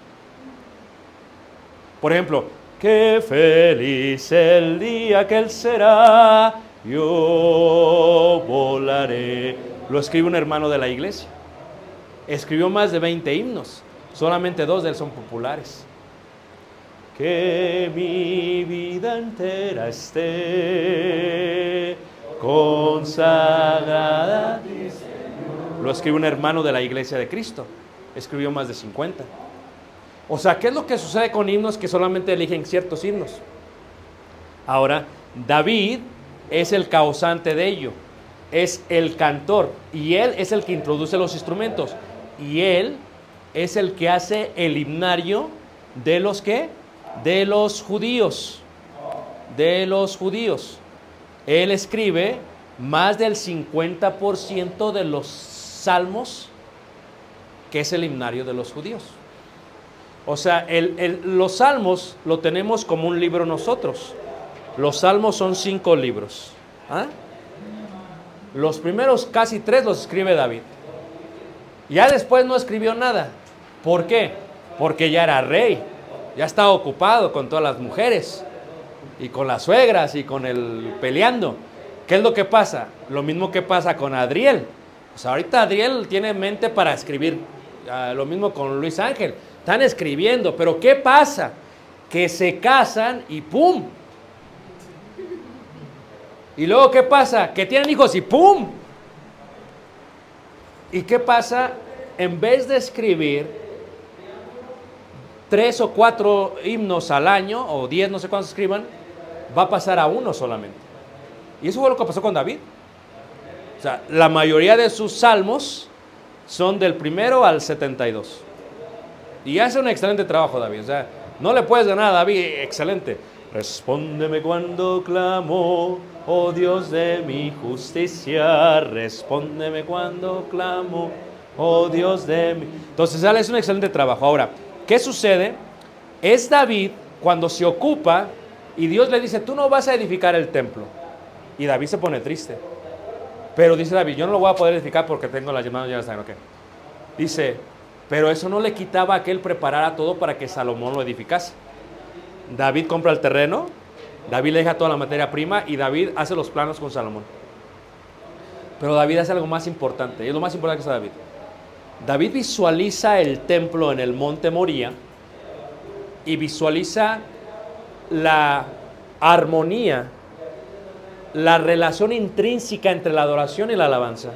Por ejemplo, qué feliz el día que él será, yo volaré. Lo escribe un hermano de la iglesia. Escribió más de veinte himnos, solamente dos de él son populares. Que mi vida entera esté consagrada a ti, Señor. Lo escribe un hermano de la iglesia de Cristo. Escribió más de cincuenta. O sea, ¿qué es lo que sucede con himnos que solamente eligen ciertos himnos? Ahora, David es el causante de ello. Es el cantor. Y él es el que introduce los instrumentos. Y él es el que hace el himnario de los que... de los judíos. De los judíos. Él escribe más del cincuenta por ciento de los salmos, que es el himnario de los judíos. O sea, el, el, los salmos lo tenemos como un libro nosotros. Los salmos son cinco libros. ¿Ah? Los primeros casi tres los escribe David. Ya después no escribió nada. ¿Por qué? Porque ya era rey. Ya estaba ocupado con todas las mujeres. Y con las suegras y con el peleando. ¿Qué es lo que pasa? Lo mismo que pasa con Adriel. O sea, ahorita Adriel tiene mente para escribir. Uh, lo mismo con Luis Ángel. Están escribiendo, pero ¿qué pasa? Que se casan y ¡pum! Y luego ¿qué pasa? Que tienen hijos y ¡pum! ¿Y qué pasa? En vez de escribir tres o cuatro himnos al año, o diez, no sé cuántos escriban, va a pasar a uno solamente. Y eso fue lo que pasó con David. O sea, la mayoría de sus salmos son del primero al setenta y dos. Y hace un excelente trabajo David. O sea, no le puedes ganar a David. Excelente. Respóndeme cuando clamo, oh Dios de mi justicia. Respóndeme cuando clamo, oh Dios de mi... Entonces, él es un excelente trabajo. Ahora, ¿qué sucede? Es David cuando se ocupa y Dios le dice, tú no vas a edificar el templo. Y David se pone triste. Pero dice David, yo no lo voy a poder edificar porque tengo las manos llenas de sangre. Okay. Dice, pero eso no le quitaba a que él preparara todo para que Salomón lo edificase. David compra el terreno, David le deja toda la materia prima y David hace los planos con Salomón. Pero David hace algo más importante, y es lo más importante que hace David. David visualiza el templo en el monte Moría y visualiza la armonía, la relación intrínseca entre la adoración y la alabanza.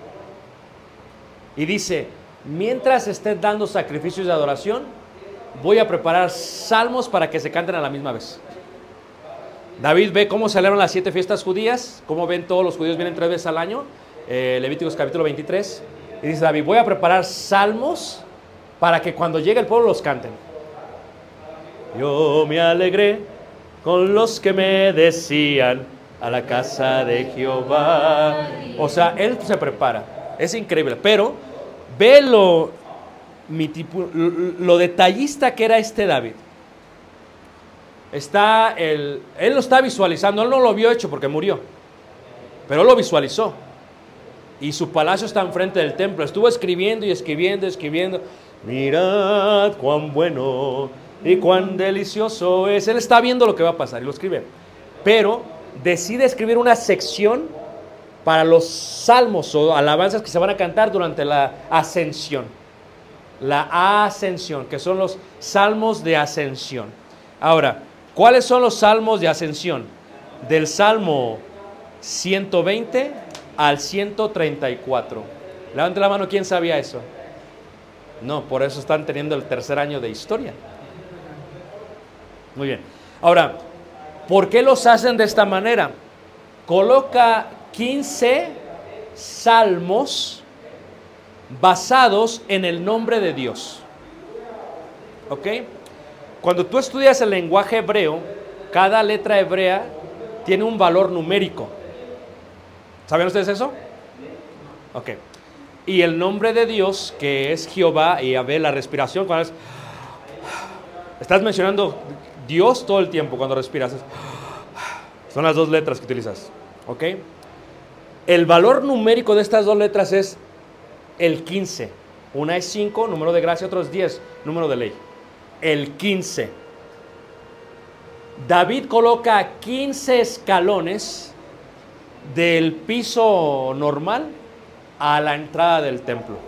Y dice, mientras estés dando sacrificios de adoración, voy a preparar salmos para que se canten a la misma vez. David ve cómo celebran las siete fiestas judías, cómo ven todos los judíos, vienen tres veces al año, eh, Levíticos capítulo veintitrés, y dice David, voy a preparar salmos para que cuando llegue el pueblo los canten. Yo me alegré con los que me decían, a la casa de Jehová. O sea, él se prepara, es increíble, pero ve lo, mi tipo, lo, lo detallista que era este David. Está el, él lo está visualizando, él no lo vio hecho porque murió, pero él lo visualizó. Y su palacio está enfrente del templo. Estuvo escribiendo y escribiendo, escribiendo. Mirad cuán bueno y cuán delicioso es. Él está viendo lo que va a pasar y lo escribe. Pero decide escribir una sección para los salmos o alabanzas que se van a cantar durante la ascensión. La ascensión, que son los salmos de ascensión. Ahora, ¿cuáles son los salmos de ascensión? Del Salmo ciento veinte al ciento treinta y cuatro. Levante la mano, ¿quién sabía eso? No, por eso están teniendo el tercer año de historia. Muy bien. Ahora, ¿por qué los hacen de esta manera? Coloca quince salmos basados en el nombre de Dios. ¿Ok? Cuando tú estudias el lenguaje hebreo, cada letra hebrea tiene un valor numérico. ¿Saben ustedes eso? Ok. Y el nombre de Dios, que es Jehová, y a ver la respiración, cuando es, estás mencionando Dios todo el tiempo cuando respiras. Son las dos letras que utilizas, ¿ok? El valor numérico de estas dos letras es el quince. Una es cinco, número de gracia, otro es diez, número de ley. El quince. David coloca quince escalones del piso normal a la entrada del templo.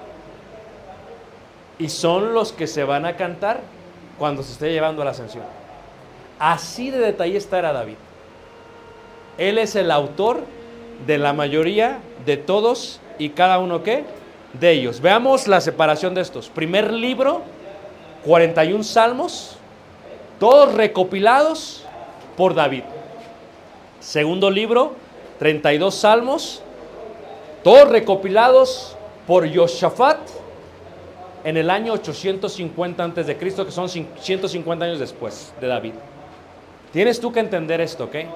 Y son los que se van a cantar cuando se esté llevando a la ascensión. Así de detallista era David. Él es el autor de la mayoría de todos y cada uno ¿qué? De ellos. Veamos la separación de estos. Primer libro, cuarenta y un salmos, todos recopilados por David. Segundo libro, treinta y dos salmos, todos recopilados por Josafat en el año ochocientos cincuenta antes de Cristo, que son ciento cincuenta años después de David. Tienes tú que entender esto, ¿ok?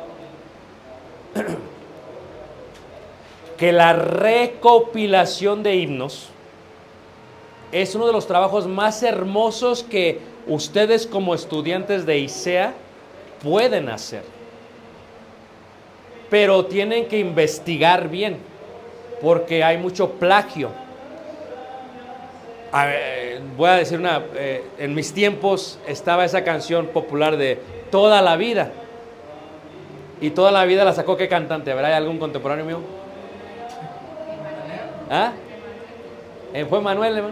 Que la recopilación de himnos es uno de los trabajos más hermosos que ustedes como estudiantes de I C E A pueden hacer. Pero tienen que investigar bien, porque hay mucho plagio. A ver, voy a decir una, eh, en mis tiempos estaba esa canción popular de Toda la Vida. Y Toda la Vida la sacó ¿qué cantante? ¿Habrá algún contemporáneo mío? ¿Ah? ¿Fue Manuel, hermano?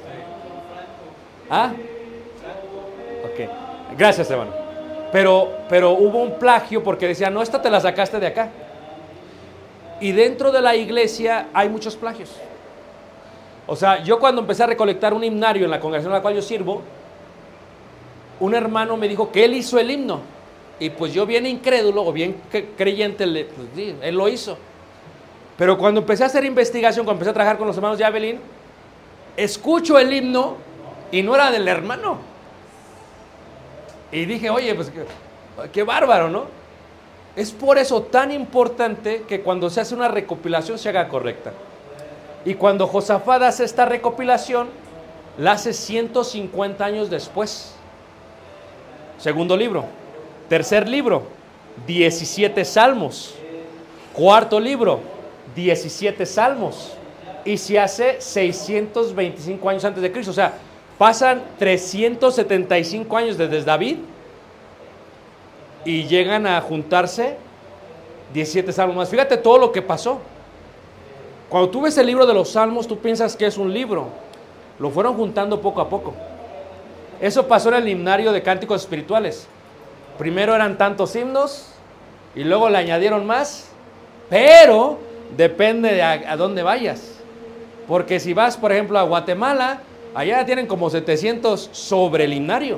¿Ah? Ok. Gracias, hermano. Pero, pero hubo un plagio porque decía, no, esta te la sacaste de acá. Y dentro de la iglesia hay muchos plagios. O sea, yo cuando empecé a recolectar un himnario en la congregación a la cual yo sirvo, un hermano me dijo que él hizo el himno. Y pues yo bien incrédulo o bien creyente, pues sí, él lo hizo. Pero cuando empecé a hacer investigación, cuando empecé a trabajar con los hermanos de Abelín, escucho el himno y no era del hermano. Y dije, oye, pues qué, qué bárbaro, ¿no? Es por eso tan importante que cuando se hace una recopilación se haga correcta. Y cuando Josafat hace esta recopilación, la hace ciento cincuenta años después. Segundo libro. Tercer libro, diecisiete salmos. Cuarto libro, diecisiete salmos. Y se hace seiscientos veinticinco años antes de Cristo. O sea, pasan trescientos setenta y cinco años desde David y llegan a juntarse diecisiete salmos más. Fíjate todo lo que pasó. Cuando tú ves el libro de los salmos, tú piensas que es un libro. Lo fueron juntando poco a poco. Eso pasó en el himnario de cánticos espirituales. Primero eran tantos himnos y luego le añadieron más, pero depende de a, a dónde vayas. Porque si vas, por ejemplo, a Guatemala, allá tienen como setecientos sobre el himnario.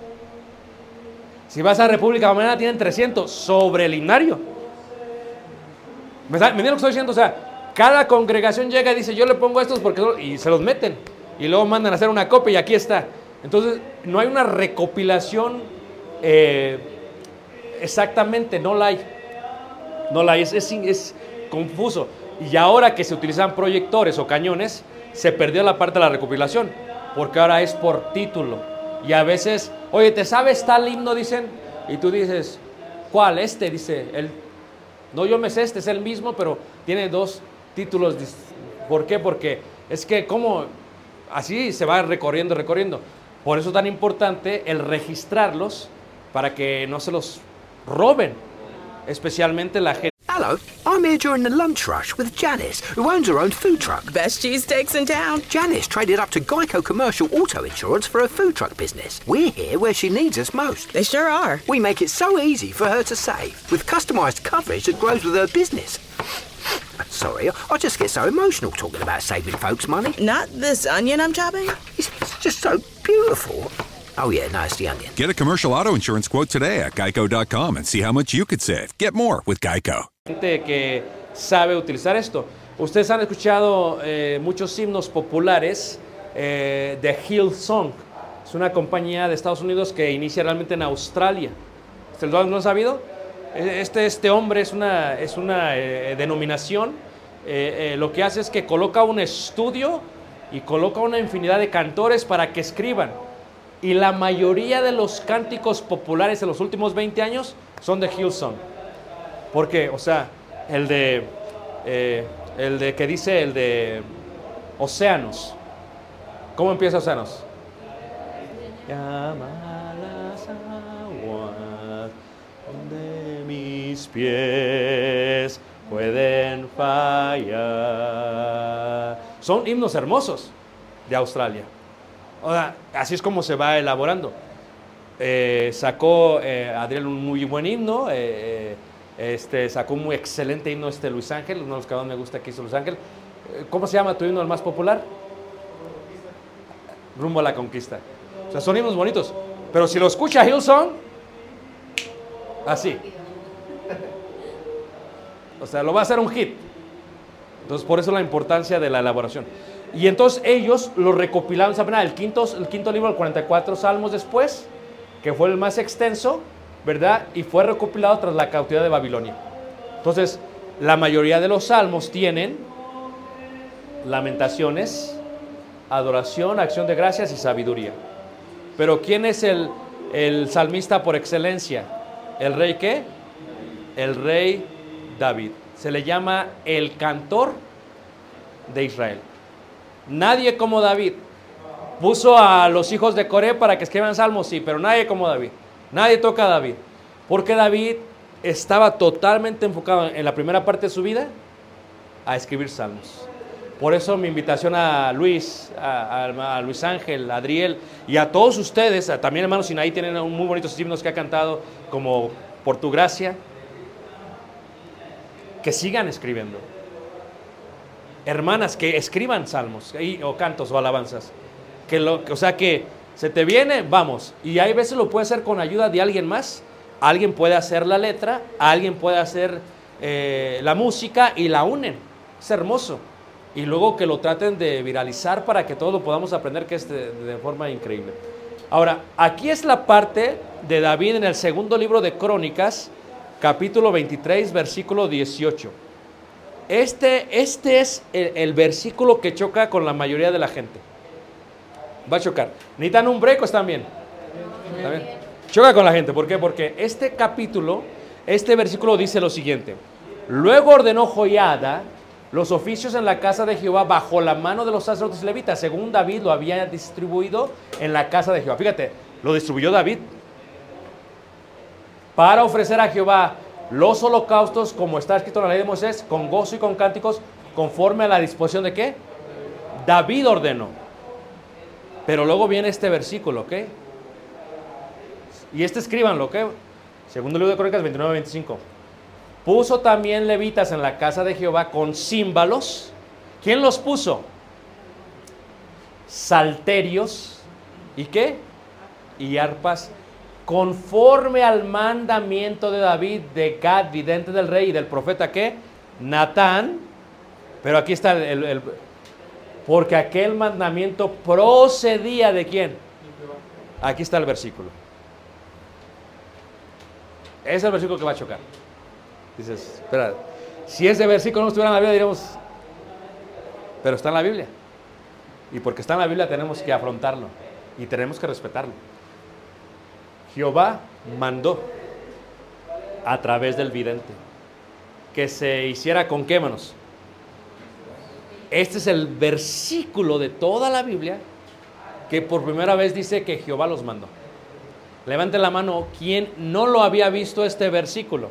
Si vas a República Dominicana, tienen trescientos sobre el himnario. ¿Me entiendes lo que estoy diciendo? O sea, cada congregación llega y dice, yo le pongo estos porque... y se los meten. Y luego mandan a hacer una copia y aquí está. Entonces, no hay una recopilación eh, exactamente, no la hay. No la hay, es, es, es confuso. Y ahora que se utilizan proyectores o cañones, se perdió la parte de la recopilación, porque ahora es por título. Y a veces, oye, ¿te sabes tal himno? Dicen, y tú dices, ¿cuál? Este, dice, el, no, yo me sé este, es el mismo, pero tiene dos títulos. ¿Por qué? Porque es que como así se va recorriendo, recorriendo. Por eso es tan importante el registrarlos para que no se los roben, especialmente la gente. Hello, I'm here during the lunch rush with Janice, who owns her own food truck. Best cheesesteaks in town. Janice traded up to Geico Commercial Auto Insurance for her food truck business. We're here where she needs us most. They sure are. We make it so easy for her to save, with customised coverage that grows with her business. Sorry, I just get so emotional talking about saving folks money. Not this onion I'm chopping? It's, it's just so beautiful. Oh yeah, no, it's the onion. Get a commercial auto insurance quote today at geico dot com and see how much you could save. Get more with Geico. Gente que sabe utilizar esto. Ustedes han escuchado eh, muchos himnos populares eh, de Hillsong. Es una compañía de Estados Unidos que inicia realmente en Australia. ¿Ustedes lo han sabido? Este, este hombre es una, es una eh, denominación eh, eh, lo que hace es que coloca un estudio y coloca una infinidad de cantores para que escriban. Y la mayoría de los cánticos populares en los últimos veinte años son de Hillsong. Porque, o sea, el de, eh, el de que dice el de Océanos. ¿Cómo empieza Océanos? Llama las aguas donde mis pies pueden fallar. Son himnos hermosos de Australia. O sea, así es como se va elaborando. Eh, sacó eh, Adriel un muy buen himno. Eh, este, sacó un muy excelente himno este Luis Ángel, uno de los que más me gusta que hizo Luis Ángel. Eh, ¿Cómo se llama tu himno el más popular? Rumbo a la Conquista. O sea, son himnos bonitos. Pero si lo escucha Hillsong, así. O sea, lo va a hacer un hit. Entonces, por eso la importancia de la elaboración. Y entonces ellos lo recopilaron, ¿saben? El quinto, el quinto libro, el cuarenta y cuatro salmos después, que fue el más extenso, ¿verdad? Y fue recopilado tras la cautividad de Babilonia. Entonces, la mayoría de los salmos tienen lamentaciones, adoración, acción de gracias y sabiduría. Pero ¿quién es el, el salmista por excelencia? ¿El rey qué? El rey David. Se le llama el cantor de Israel. Nadie como David. Puso a los hijos de Coré para que escriban salmos, sí, pero nadie como David. Nadie toca a David. Porque David estaba totalmente enfocado en la primera parte de su vida a escribir salmos. Por eso mi invitación a Luis, a, a, a Luis Ángel, a Adriel y a todos ustedes, a, también hermanos Sinaí tienen muy bonitos himnos que ha cantado, como Por tu gracia, que sigan escribiendo. Hermanas, que escriban salmos y, o cantos o alabanzas. Que lo, o sea que se te viene, vamos. Y hay veces lo puede hacer con ayuda de alguien más. Alguien puede hacer la letra, alguien puede hacer eh, la música y la unen. Es hermoso. Y luego que lo traten de viralizar para que todos lo podamos aprender, que es de, de forma increíble. Ahora, aquí es la parte de David en el segundo libro de Crónicas, capítulo veintitrés, versículo dieciocho. Este, este es el, el versículo que choca con la mayoría de la gente. Va a chocar. ¿Necesitan un break o están bien? ¿Está bien? Choca con la gente. ¿Por qué? Porque este capítulo, este versículo dice lo siguiente. Luego ordenó Joiada los oficios en la casa de Jehová bajo la mano de los sacerdotes levitas, según David lo había distribuido en la casa de Jehová. Fíjate, lo distribuyó David para ofrecer a Jehová los holocaustos, como está escrito en la ley de Moisés, con gozo y con cánticos, conforme a la disposición de ¿qué? David ordenó. Pero luego viene este versículo, ¿ok? Y este escríbanlo, ¿ok? Segundo libro de Crónicas veintinueve veinticinco. Puso también levitas en la casa de Jehová con címbalos. ¿Quién los puso? Salterios. ¿Y qué? Y arpas, conforme al mandamiento de David, de Gad, vidente del rey, y del profeta, ¿qué? Natán. Pero aquí está el, el, el porque aquel mandamiento procedía ¿de quién? Aquí está el versículo. Ese es el versículo que va a chocar. Dices, espera, si ese versículo no estuviera en la Biblia diríamos, pero está en la Biblia. Y porque está en la Biblia tenemos que afrontarlo y tenemos que respetarlo. Jehová mandó a través del vidente que se hiciera con qué manos. Este es el versículo de toda la Biblia que por primera vez dice que Jehová los mandó. Levanten la mano quien no lo había visto este versículo.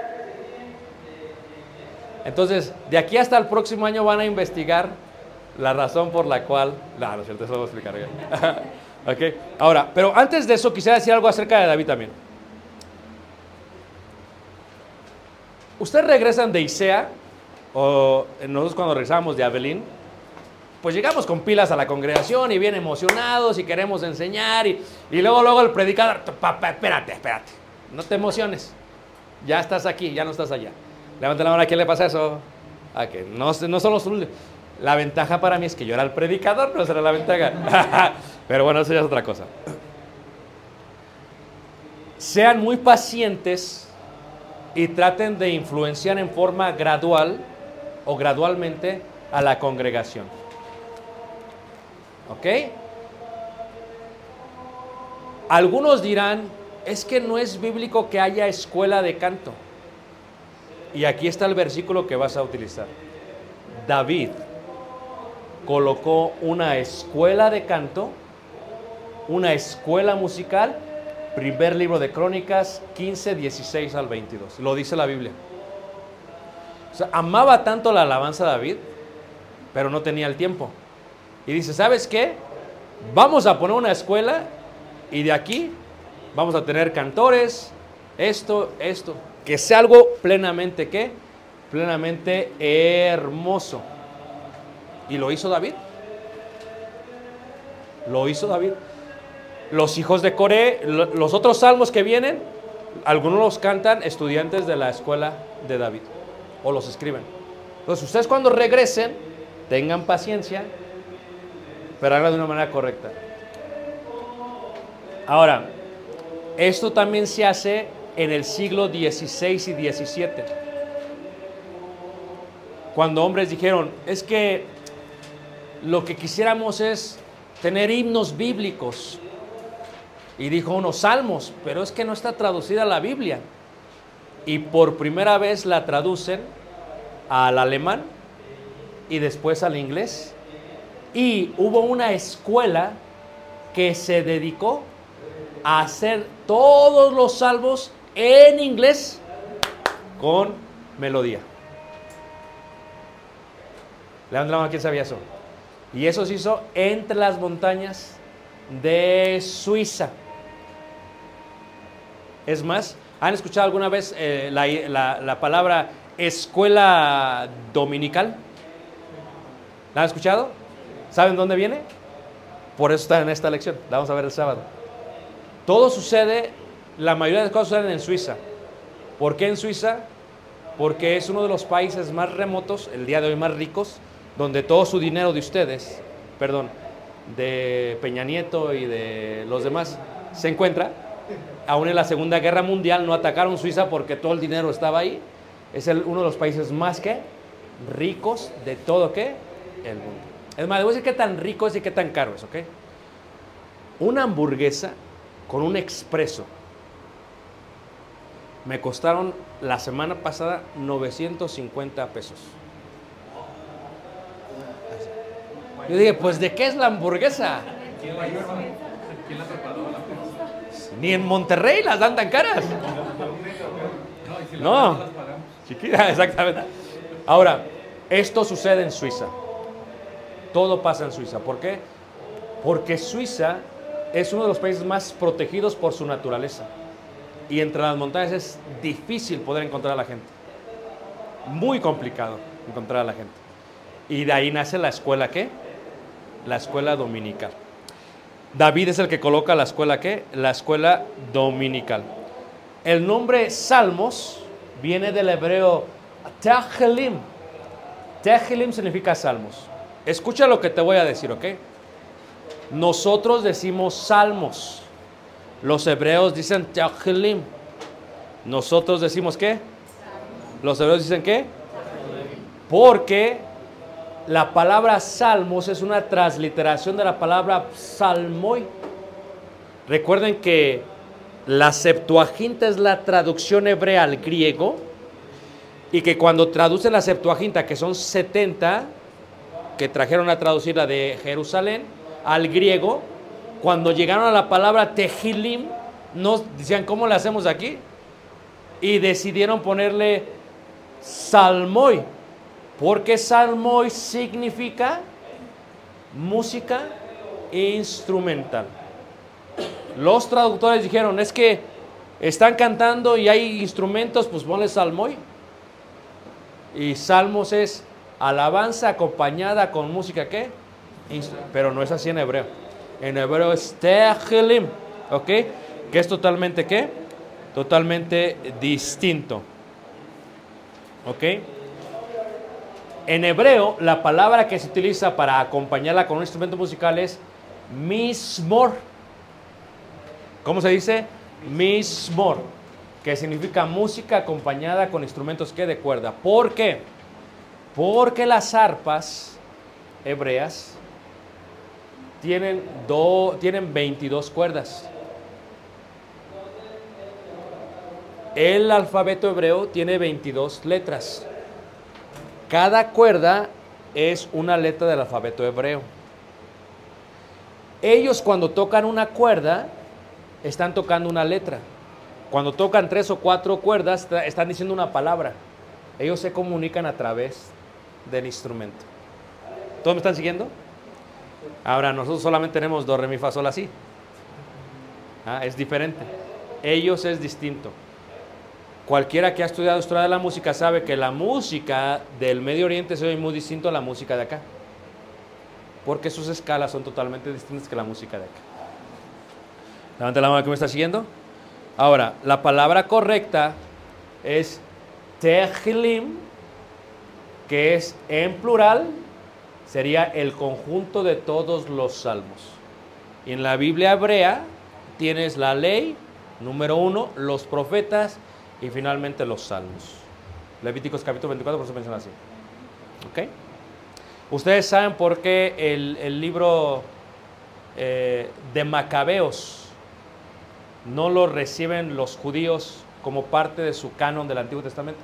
Entonces, de aquí hasta el próximo año van a investigar la razón por la cual... No, no es cierto, eso lo voy a explicar bien. Okay. Ahora, pero antes de eso quisiera decir algo acerca de David también. Ustedes regresan de Isea, o nosotros cuando regresamos de Abelín, pues llegamos con pilas a la congregación y bien emocionados y queremos enseñar y, y luego, luego el predicador, espérate, espérate, no te emociones, ya estás aquí, ya no estás allá. Levanten la mano, ¿a quién le pasa eso? ¿A qué? No, no son los... La ventaja para mí es que yo era el predicador, no será la ventaja. Pero bueno, eso ya es otra cosa. Sean muy pacientes y traten de influenciar en forma gradual o gradualmente a la congregación. ¿Ok? Algunos dirán, es que no es bíblico que haya escuela de canto. Y aquí está el versículo que vas a utilizar. David colocó una escuela de canto, una escuela musical, primer libro de Crónicas, quince, dieciséis al veintidós. Lo dice la Biblia. O sea, amaba tanto la alabanza a David, pero no tenía el tiempo. Y dice, ¿sabes qué? Vamos a poner una escuela y de aquí vamos a tener cantores, esto, esto. Que sea algo plenamente, ¿qué? Plenamente hermoso. Y lo hizo David. Lo hizo David. Los hijos de Coré, los otros salmos que vienen, algunos los cantan estudiantes de la escuela de David. O los escriben. Entonces ustedes cuando regresen, tengan paciencia, pero háganlo de una manera correcta. Ahora, esto también se hace en el siglo dieciséis y diecisiete. Cuando hombres dijeron, es que lo que quisiéramos es tener himnos bíblicos. Y dijo unos salmos, pero es que no está traducida la Biblia. Y por primera vez la traducen al alemán y después al inglés. Y hubo una escuela que se dedicó a hacer todos los salmos en inglés con melodía. Levanta la mano, ¿quién sabía eso? Y eso se hizo entre las montañas de Suiza. Es más, ¿han escuchado alguna vez eh, la, la, la palabra escuela dominical? ¿La han escuchado? ¿Saben dónde viene? Por eso está en esta lección. La vamos a ver el sábado. Todo sucede, la mayoría de las cosas suceden en Suiza. ¿Por qué en Suiza? Porque es uno de los países más remotos, el día de hoy más ricos, donde todo su dinero de ustedes, perdón, de Peña Nieto y de los demás, se encuentra. Aún en la Segunda Guerra Mundial no atacaron Suiza porque todo el dinero estaba ahí. Es el, uno de los países más, ¿qué? Ricos de todo, ¿qué? El mundo. Es más, debo decir qué tan rico es y qué tan caro es, ¿ok? Una hamburguesa con un expreso me costaron la semana pasada novecientos cincuenta pesos. Yo dije, pues ¿de qué es la hamburguesa? Ni en Monterrey las dan tan caras. No, chiquita, exactamente. Ahora, esto sucede en Suiza. Todo pasa en Suiza. ¿Por qué? Porque Suiza es uno de los países más protegidos por su naturaleza. Y entre las montañas es difícil poder encontrar a la gente. Muy complicado encontrar a la gente. Y de ahí nace la escuela, ¿qué? La escuela dominical. David es el que coloca la escuela, ¿qué? La escuela dominical. El nombre Salmos viene del hebreo Tehillim. Tehillim significa salmos. Escucha lo que te voy a decir, ¿ok? Nosotros decimos salmos. Los hebreos dicen Tehillim. Nosotros decimos ¿qué? Los hebreos dicen ¿qué? Porque la palabra salmos es una transliteración de la palabra psalmoi. Recuerden que la Septuaginta es la traducción hebrea al griego y que cuando traducen la Septuaginta, que son setenta, que trajeron a traducir la de Jerusalén, al griego, cuando llegaron a la palabra Tehillim, no decían, ¿cómo le hacemos aquí? Y decidieron ponerle salmoi, porque salmoi significa música instrumental. Los traductores dijeron, es que están cantando y hay instrumentos, pues ponle salmoi. Y salmos es alabanza acompañada con música, ¿qué? Pero no es así en hebreo. En hebreo es Tehillim, ¿ok? Que es totalmente, ¿qué? Totalmente distinto, ¿ok? En hebreo, la palabra que se utiliza para acompañarla con un instrumento musical es mismor. ¿Cómo se dice? Mismor, que significa música acompañada con instrumentos, ¿qué? De cuerda. ¿Por qué? Porque las arpas hebreas tienen, do, tienen veintidós cuerdas. El alfabeto hebreo tiene veintidós letras. Cada cuerda es una letra del alfabeto hebreo. Ellos cuando tocan una cuerda, están tocando una letra. Cuando tocan tres o cuatro cuerdas, están diciendo una palabra. Ellos se comunican a través del instrumento. ¿Todos me están siguiendo? Ahora, nosotros solamente tenemos do, re, mi, fa, sol, la, si. Ah, es diferente. Ellos es distinto. Cualquiera que ha estudiado historia de la música sabe que la música del Medio Oriente se oye muy distinto a la música de acá. Porque sus escalas son totalmente distintas que la música de acá. Levante la mano que me está siguiendo. Ahora, la palabra correcta es Tehillim, que es en plural, sería el conjunto de todos los salmos. Y en la Biblia hebrea tienes la ley, número uno, los profetas y finalmente los salmos. Levíticos capítulo veinticuatro, por eso menciona así. ¿Ok? Ustedes saben por qué el, el libro eh, de Macabeos no lo reciben los judíos como parte de su canon del Antiguo Testamento.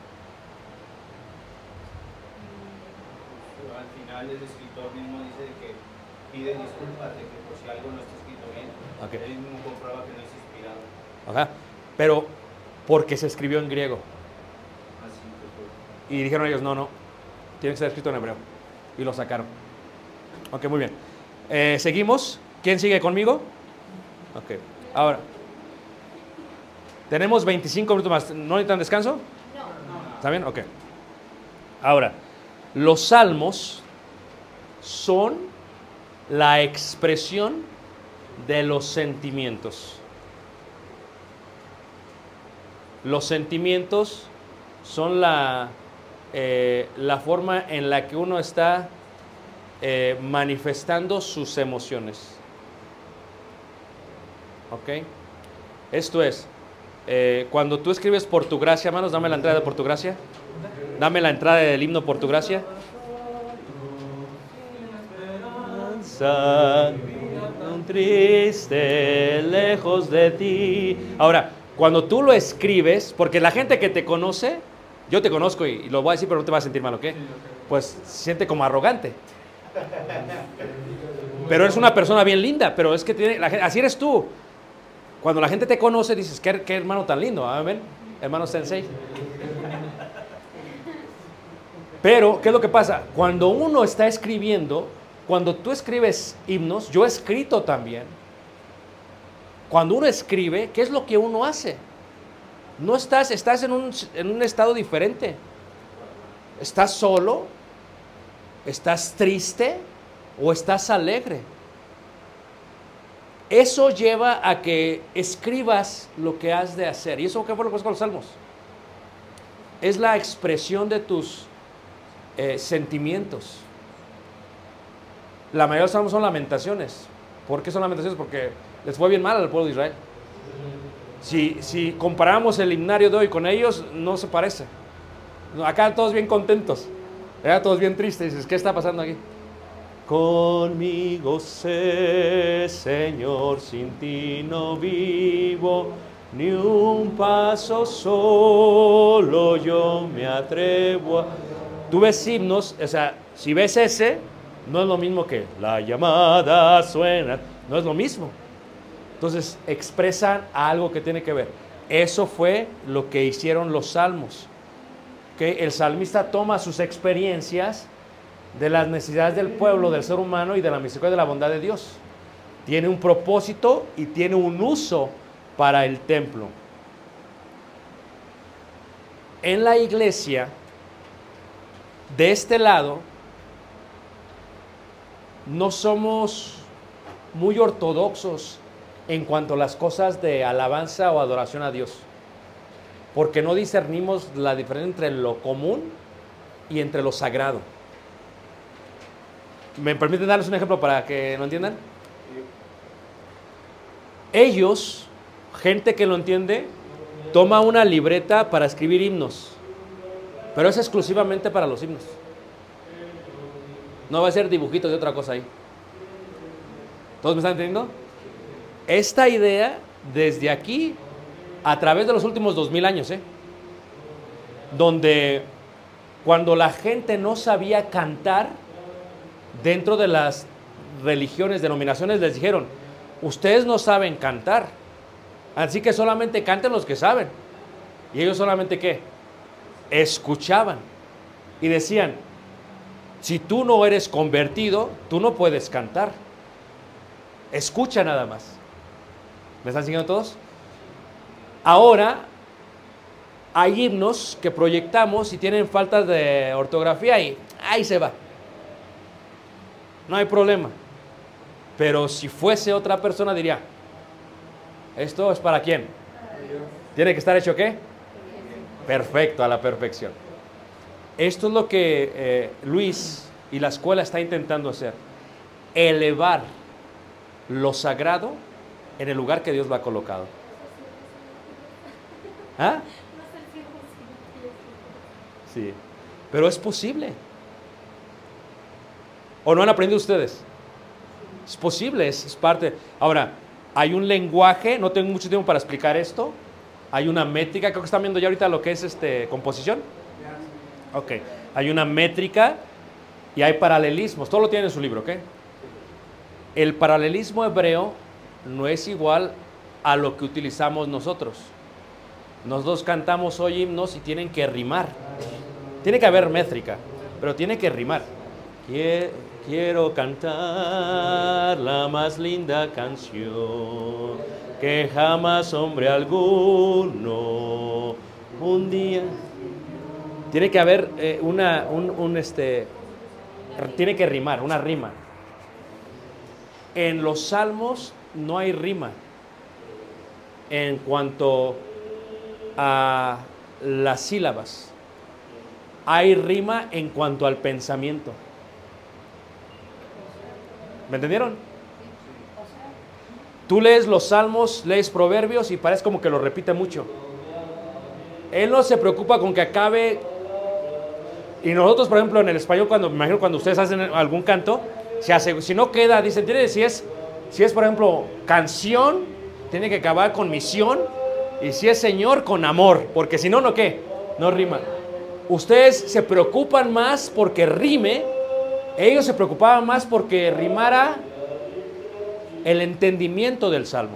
Al final el escritor mismo dice que pide disculpas de que por si algo no está escrito bien. Okay. Él mismo comprueba que no es inspirado. Ajá. Pero porque se escribió en griego. Así que fue. Y dijeron ellos, no, no, tiene que ser escrito en hebreo. Y lo sacaron. Ok, muy bien. Eh, Seguimos. ¿Quién sigue conmigo? Ok. Ahora, tenemos veinticinco minutos más. ¿No necesitan descanso? No. ¿Está bien? Ok. Ahora, los salmos son la expresión de los sentimientos. Los sentimientos son la, eh, la forma en la que uno está eh, manifestando sus emociones. ¿Ok? Esto es, eh, cuando tú escribes por tu gracia, hermanos, dame la entrada de por tu gracia. Dame la entrada del himno por tu gracia. Un triste lejos de ti. Ahora, cuando tú lo escribes, porque la gente que te conoce, yo te conozco y, y lo voy a decir, pero no te vas a sentir mal, ¿ok? Pues se siente como arrogante. Pero eres una persona bien linda, pero es que tiene, la gente, así eres tú. Cuando la gente te conoce, dices, qué, qué hermano tan lindo, ¿ah? ¿Ven? Hermano Sensei. Pero, ¿qué es lo que pasa? Cuando uno está escribiendo, cuando tú escribes himnos, yo he escrito también. Cuando uno escribe, ¿qué es lo que uno hace? No estás, estás en un, en un estado diferente. ¿Estás solo? ¿Estás triste? ¿O estás alegre? Eso lleva a que escribas lo que has de hacer. ¿Y eso qué fue lo que pasó con los salmos? Es la expresión de tus eh, sentimientos. La mayoría de los salmos son lamentaciones. ¿Por qué son lamentaciones? Porque les fue bien mal al pueblo de Israel. Si, si comparamos el himnario de hoy con ellos, no se parece. Acá todos bien contentos, acá todos bien tristes. Dices, ¿qué está pasando aquí? Conmigo sé, Señor, sin ti no vivo, ni un paso solo yo me atrevo a... Tú ves himnos, o sea, si ves ese, no es lo mismo que la llamada suena, no es lo mismo. Entonces expresan algo que tiene que ver. Eso fue lo que hicieron los salmos. Que el salmista toma sus experiencias de las necesidades del pueblo, del ser humano y de la misericordia y de la bondad de Dios. Tiene un propósito y tiene un uso para el templo. En la iglesia, de este lado, no somos muy ortodoxos en cuanto a las cosas de alabanza o adoración a Dios, porque no discernimos la diferencia entre lo común y entre lo sagrado. ¿Me permiten darles un ejemplo para que lo entiendan? Ellos, gente que lo entiende, toma una libreta para escribir himnos, pero es exclusivamente para los himnos. No va a ser dibujitos de otra cosa ahí. ¿Todos me están entendiendo? Esta idea, desde aquí, a través de los últimos dos mil años, ¿eh? Donde cuando la gente no sabía cantar, dentro de las religiones, denominaciones, les dijeron, ustedes no saben cantar, así que solamente canten los que saben. Y ellos solamente, ¿qué? Escuchaban. Y decían, si tú no eres convertido, tú no puedes cantar. Escucha nada más. ¿Me están siguiendo todos? Ahora hay himnos que proyectamos y tienen faltas de ortografía y ahí se va. No hay problema. Pero si fuese otra persona diría, ¿esto es para quién? ¿Tiene que estar hecho qué? Perfecto, a la perfección. Esto es lo que eh, Luis y la escuela está intentando hacer. Elevar lo sagrado en el lugar que Dios lo ha colocado. ¿Ah? Sí, pero es posible. ¿O no han aprendido ustedes? Es posible, es, es parte. Ahora, hay un lenguaje, no tengo mucho tiempo para explicar esto. Hay una métrica, creo que están viendo ya ahorita lo que es este composición. Ok, hay una métrica y hay paralelismos. Todo lo tienen en su libro, ¿ok? El paralelismo hebreo no es igual a lo que utilizamos nosotros. Nosotros cantamos hoy himnos y tienen que rimar. Tiene que haber métrica, pero tiene que rimar. Quiero cantar la más linda canción que jamás hombre alguno un día. Tiene que haber eh, una, un, un este, tiene que rimar, una rima. En los salmos no hay rima en cuanto a las sílabas. Hay rima en cuanto al pensamiento. ¿Me entendieron? Tú lees los salmos, lees proverbios y parece como que lo repite mucho. Él no se preocupa con que acabe. Y nosotros, por ejemplo, en el español, cuando me imagino cuando ustedes hacen algún canto, se hace, si no queda, dicen, tiene, si es, si es, por ejemplo, canción, tiene que acabar con misión, y si es Señor, con amor, porque si no, ¿no qué? No rima. Ustedes se preocupan más porque rime, ellos se preocupaban más porque rimara el entendimiento del salmo.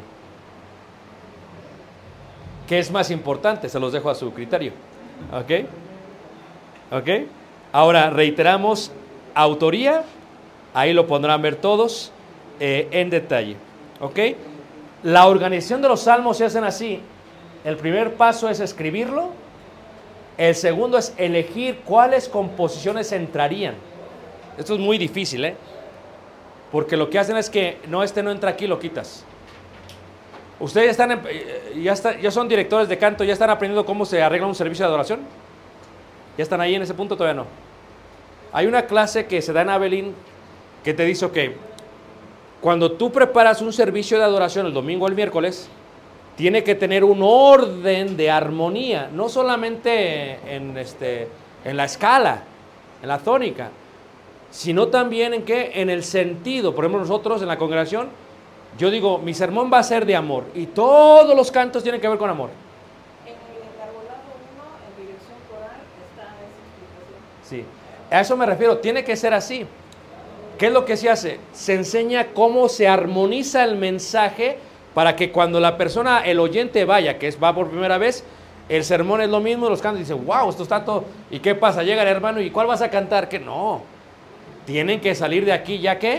¿Qué es más importante? Se los dejo a su criterio. ¿Ok? ¿Ok? Ahora reiteramos, autoría, ahí lo podrán ver todos eh, en detalle. ¿Ok? La organización de los salmos se hacen así. El primer paso es escribirlo. El segundo es elegir cuáles composiciones entrarían. Esto es muy difícil, ¿eh? Porque lo que hacen es que, no, este no entra aquí, lo quitas. Ustedes están en, ya, está, ya son directores de canto, ya están aprendiendo cómo se arregla un servicio de adoración. ¿Ya están ahí en ese punto? Todavía no. Hay una clase que se da en Abilene que te dice, ok, cuando tú preparas un servicio de adoración el domingo o el miércoles, tiene que tener un orden de armonía, no solamente en, este, en la escala, en la tónica, sino también en qué, en el sentido. Por ejemplo, nosotros en la congregación, yo digo, mi sermón va a ser de amor, y todos los cantos tienen que ver con amor. En el encargolado uno, en dirección coral, está esa explicación. Sí, a eso me refiero, tiene que ser así. ¿Qué es lo que se hace? Se enseña cómo se armoniza el mensaje para que cuando la persona, el oyente vaya, que es, va por primera vez, el sermón es lo mismo, los cantos dicen, wow, esto está todo. ¿Y qué pasa? Llega el hermano, ¿y cuál vas a cantar? Que no, tienen que salir de aquí ya que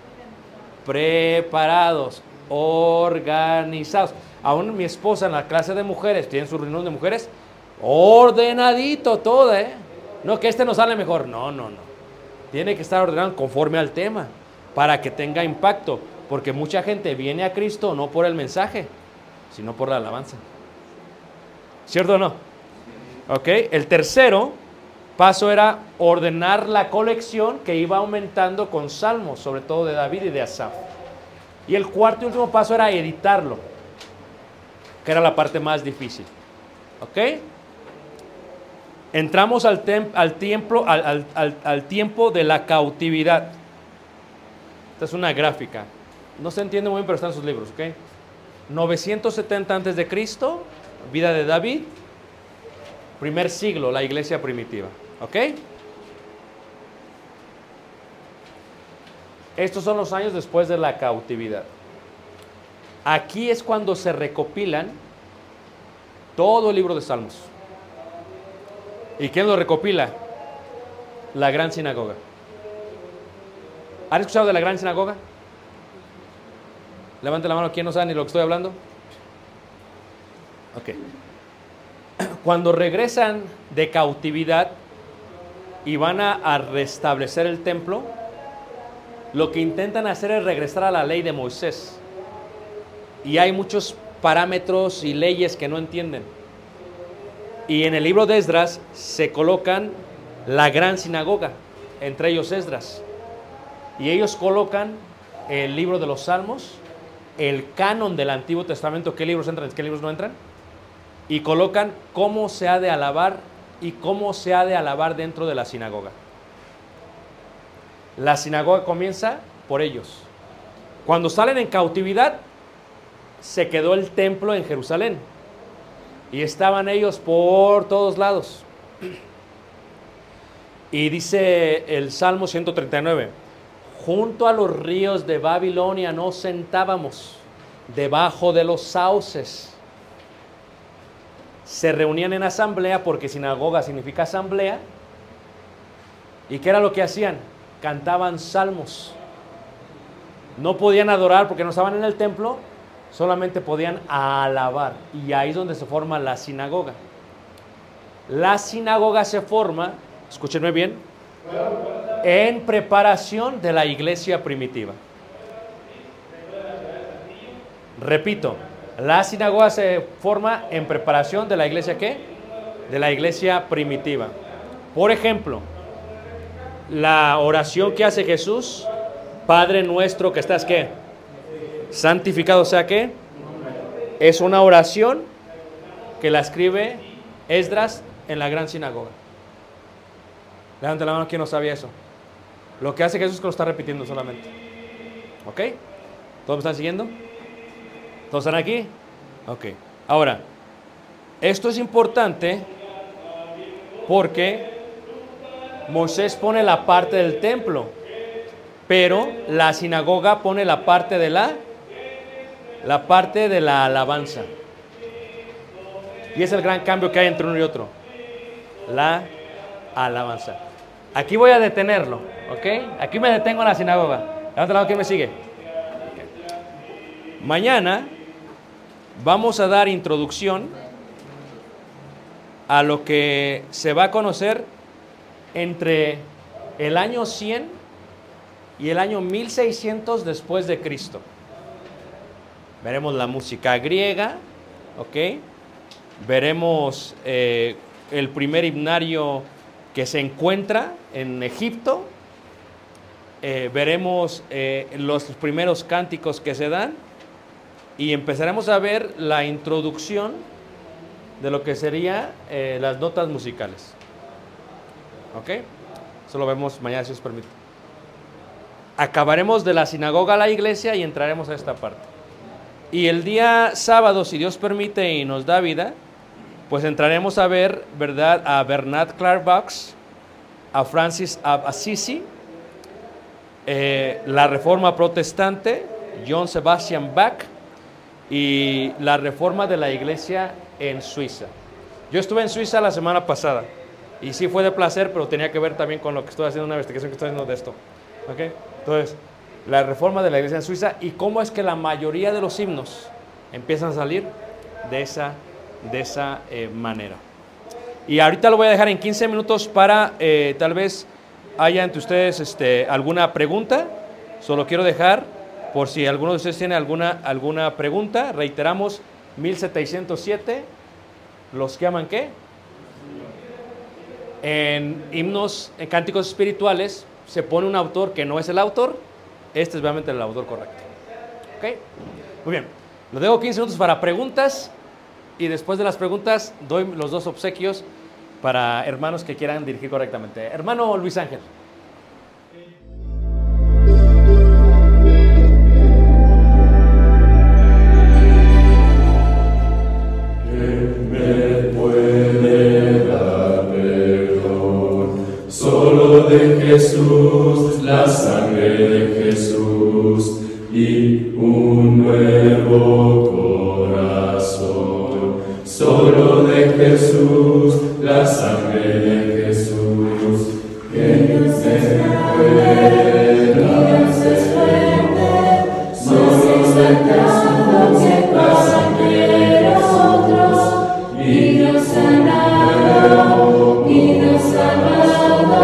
preparados, organizados. Aún mi esposa en la clase de mujeres, tienen su reunión de mujeres, ordenadito todo, ¿eh? No, que este no sale mejor. No, no, no. Tiene que estar ordenado conforme al tema para que tenga impacto. Porque mucha gente viene a Cristo no por el mensaje, sino por la alabanza. ¿Cierto o no? Ok. El tercero paso era ordenar la colección que iba aumentando con salmos, sobre todo de David y de Asaf. Y el cuarto y último paso era editarlo, que era la parte más difícil. ¿Ok? entramos al, tem, al, tiempo, al, al, al, al tiempo de la cautividad. Esta es una gráfica. No se entiende muy bien, pero están en sus libros, ¿ok? novecientos setenta antes de Cristo, vida de David, primer siglo, la iglesia primitiva, ¿ok? Estos son los años después de la cautividad. Aquí es cuando se recopilan todo el libro de Salmos. ¿Y quién lo recopila? La Gran Sinagoga. ¿Han escuchado de la Gran Sinagoga? Levante la mano, ¿quién no sabe ni lo que estoy hablando? Ok. Cuando regresan de cautividad y van a, a restablecer el templo, lo que intentan hacer es regresar a la ley de Moisés. Y hay muchos parámetros y leyes que no entienden. Y en el libro de Esdras se colocan la Gran Sinagoga, entre ellos Esdras. Y ellos colocan el libro de los Salmos, el canon del Antiguo Testamento, qué libros entran, qué libros no entran, y colocan cómo se ha de alabar y cómo se ha de alabar dentro de la sinagoga. La sinagoga comienza por ellos. Cuando salen en cautividad, se quedó el templo en Jerusalén y estaban ellos por todos lados. Y dice el Salmo ciento treinta y nueve: junto a los ríos de Babilonia nos sentábamos, debajo de los sauces. Se reunían en asamblea, porque sinagoga significa asamblea. ¿Y qué era lo que hacían? Cantaban salmos. No podían adorar porque no estaban en el templo, solamente podían alabar. Y ahí es donde se forma la sinagoga. La sinagoga se forma, escúchenme bien, en preparación de la iglesia primitiva. Repito, la sinagoga se forma en preparación de la iglesia ¿qué? De la iglesia primitiva. Por ejemplo, la oración que hace Jesús, Padre nuestro que estás ¿qué? Santificado sea ¿qué? Es una oración que la escribe Esdras en la gran sinagoga. Levante la mano, ¿quién no sabía eso? Lo que hace Jesús es que lo está repitiendo solamente. ¿Ok? ¿Todos me están siguiendo? ¿Todos están aquí? Ok. Ahora, esto es importante porque Moisés pone la parte del templo, pero la sinagoga pone la parte de la, la parte de la alabanza. Y es el gran cambio que hay entre uno y otro. La alabanza. Aquí voy a detenerlo, ¿ok? Aquí me detengo en la sinagoga. Levanta la mano, ¿quién me sigue? Okay. Mañana vamos a dar introducción a lo que se va a conocer entre el año cien y el año mil seiscientos después de Cristo. Veremos la música griega, ¿ok? Veremos eh, el primer himnario que se encuentra en Egipto. Eh, veremos eh, los primeros cánticos que se dan y empezaremos a ver la introducción de lo que serían eh, las notas musicales. ¿Ok? Eso lo vemos mañana, si os permite. Acabaremos de la sinagoga a la iglesia y entraremos a esta parte. Y el día sábado, si Dios permite y nos da vida, pues entraremos a ver, ¿verdad?, a Bernard Clark Bucks, a Francis of Assisi, eh, la Reforma Protestante, John Sebastian Bach y la Reforma de la Iglesia en Suiza. Yo estuve en Suiza la semana pasada y sí fue de placer, pero tenía que ver también con lo que estoy haciendo, una investigación que estoy haciendo de esto. ¿Okay? Entonces, la Reforma de la Iglesia en Suiza y cómo es que la mayoría de los himnos empiezan a salir de esa de esa eh, manera. Y ahorita lo voy a dejar en quince minutos para eh, tal vez haya entre ustedes este, alguna pregunta. Solo quiero dejar, por si alguno de ustedes tiene alguna, alguna pregunta, reiteramos, mil setecientos siete, los que aman ¿qué? En himnos, en cánticos espirituales, se pone un autor que no es el autor. Este es realmente el autor correcto. ¿Ok? Muy bien. Lo dejo quince minutos para preguntas. Y después de las preguntas doy los dos obsequios para hermanos que quieran dirigir correctamente. Hermano Luis Ángel. Solo de Jesús, la sangre de Jesús y un nuevo corazón. Solo de Jesús, la sangre de Jesús, que nos pueda hacer. Solo de Jesús, la sangre de Jesús y nos sanado, y nos sanado.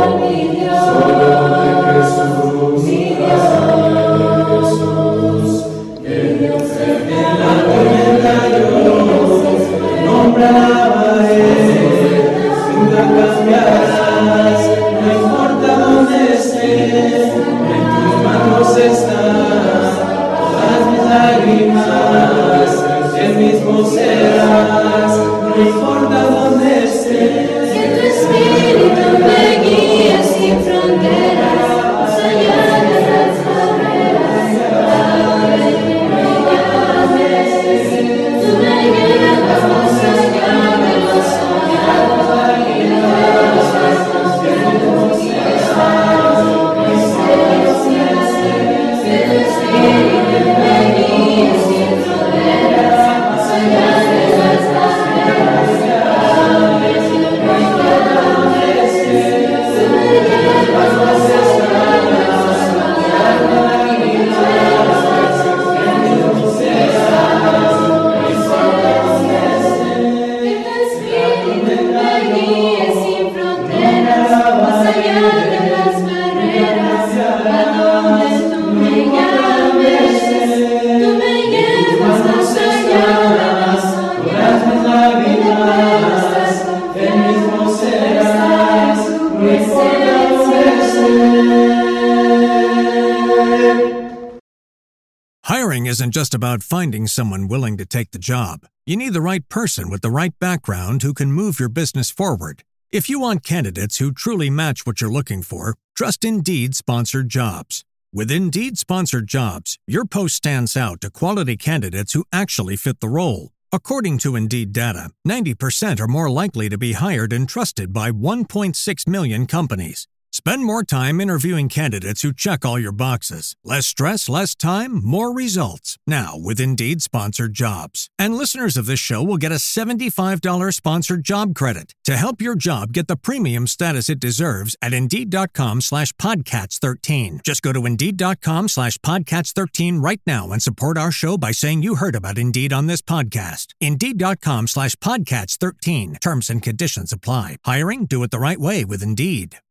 Hiring isn't just about finding someone willing to take the job. You need the right person with the right background who can move your business forward. If you want candidates who truly match what you're looking for, trust Indeed Sponsored Jobs. With Indeed Sponsored Jobs, your post stands out to quality candidates who actually fit the role. According to Indeed data, ninety percent are more likely to be hired and trusted by one point six million companies. Spend more time interviewing candidates who check all your boxes. Less stress, less time, more results. Now with Indeed Sponsored Jobs. And listeners of this show will get a seventy-five dollars sponsored job credit to help your job get the premium status it deserves at Indeed.com slash Podcats13. Just go to Indeed.com slash Podcats13 right now and support our show by saying you heard about Indeed on this podcast. Indeed.com slash Podcats13. Terms and conditions apply. Hiring? Do it the right way with Indeed.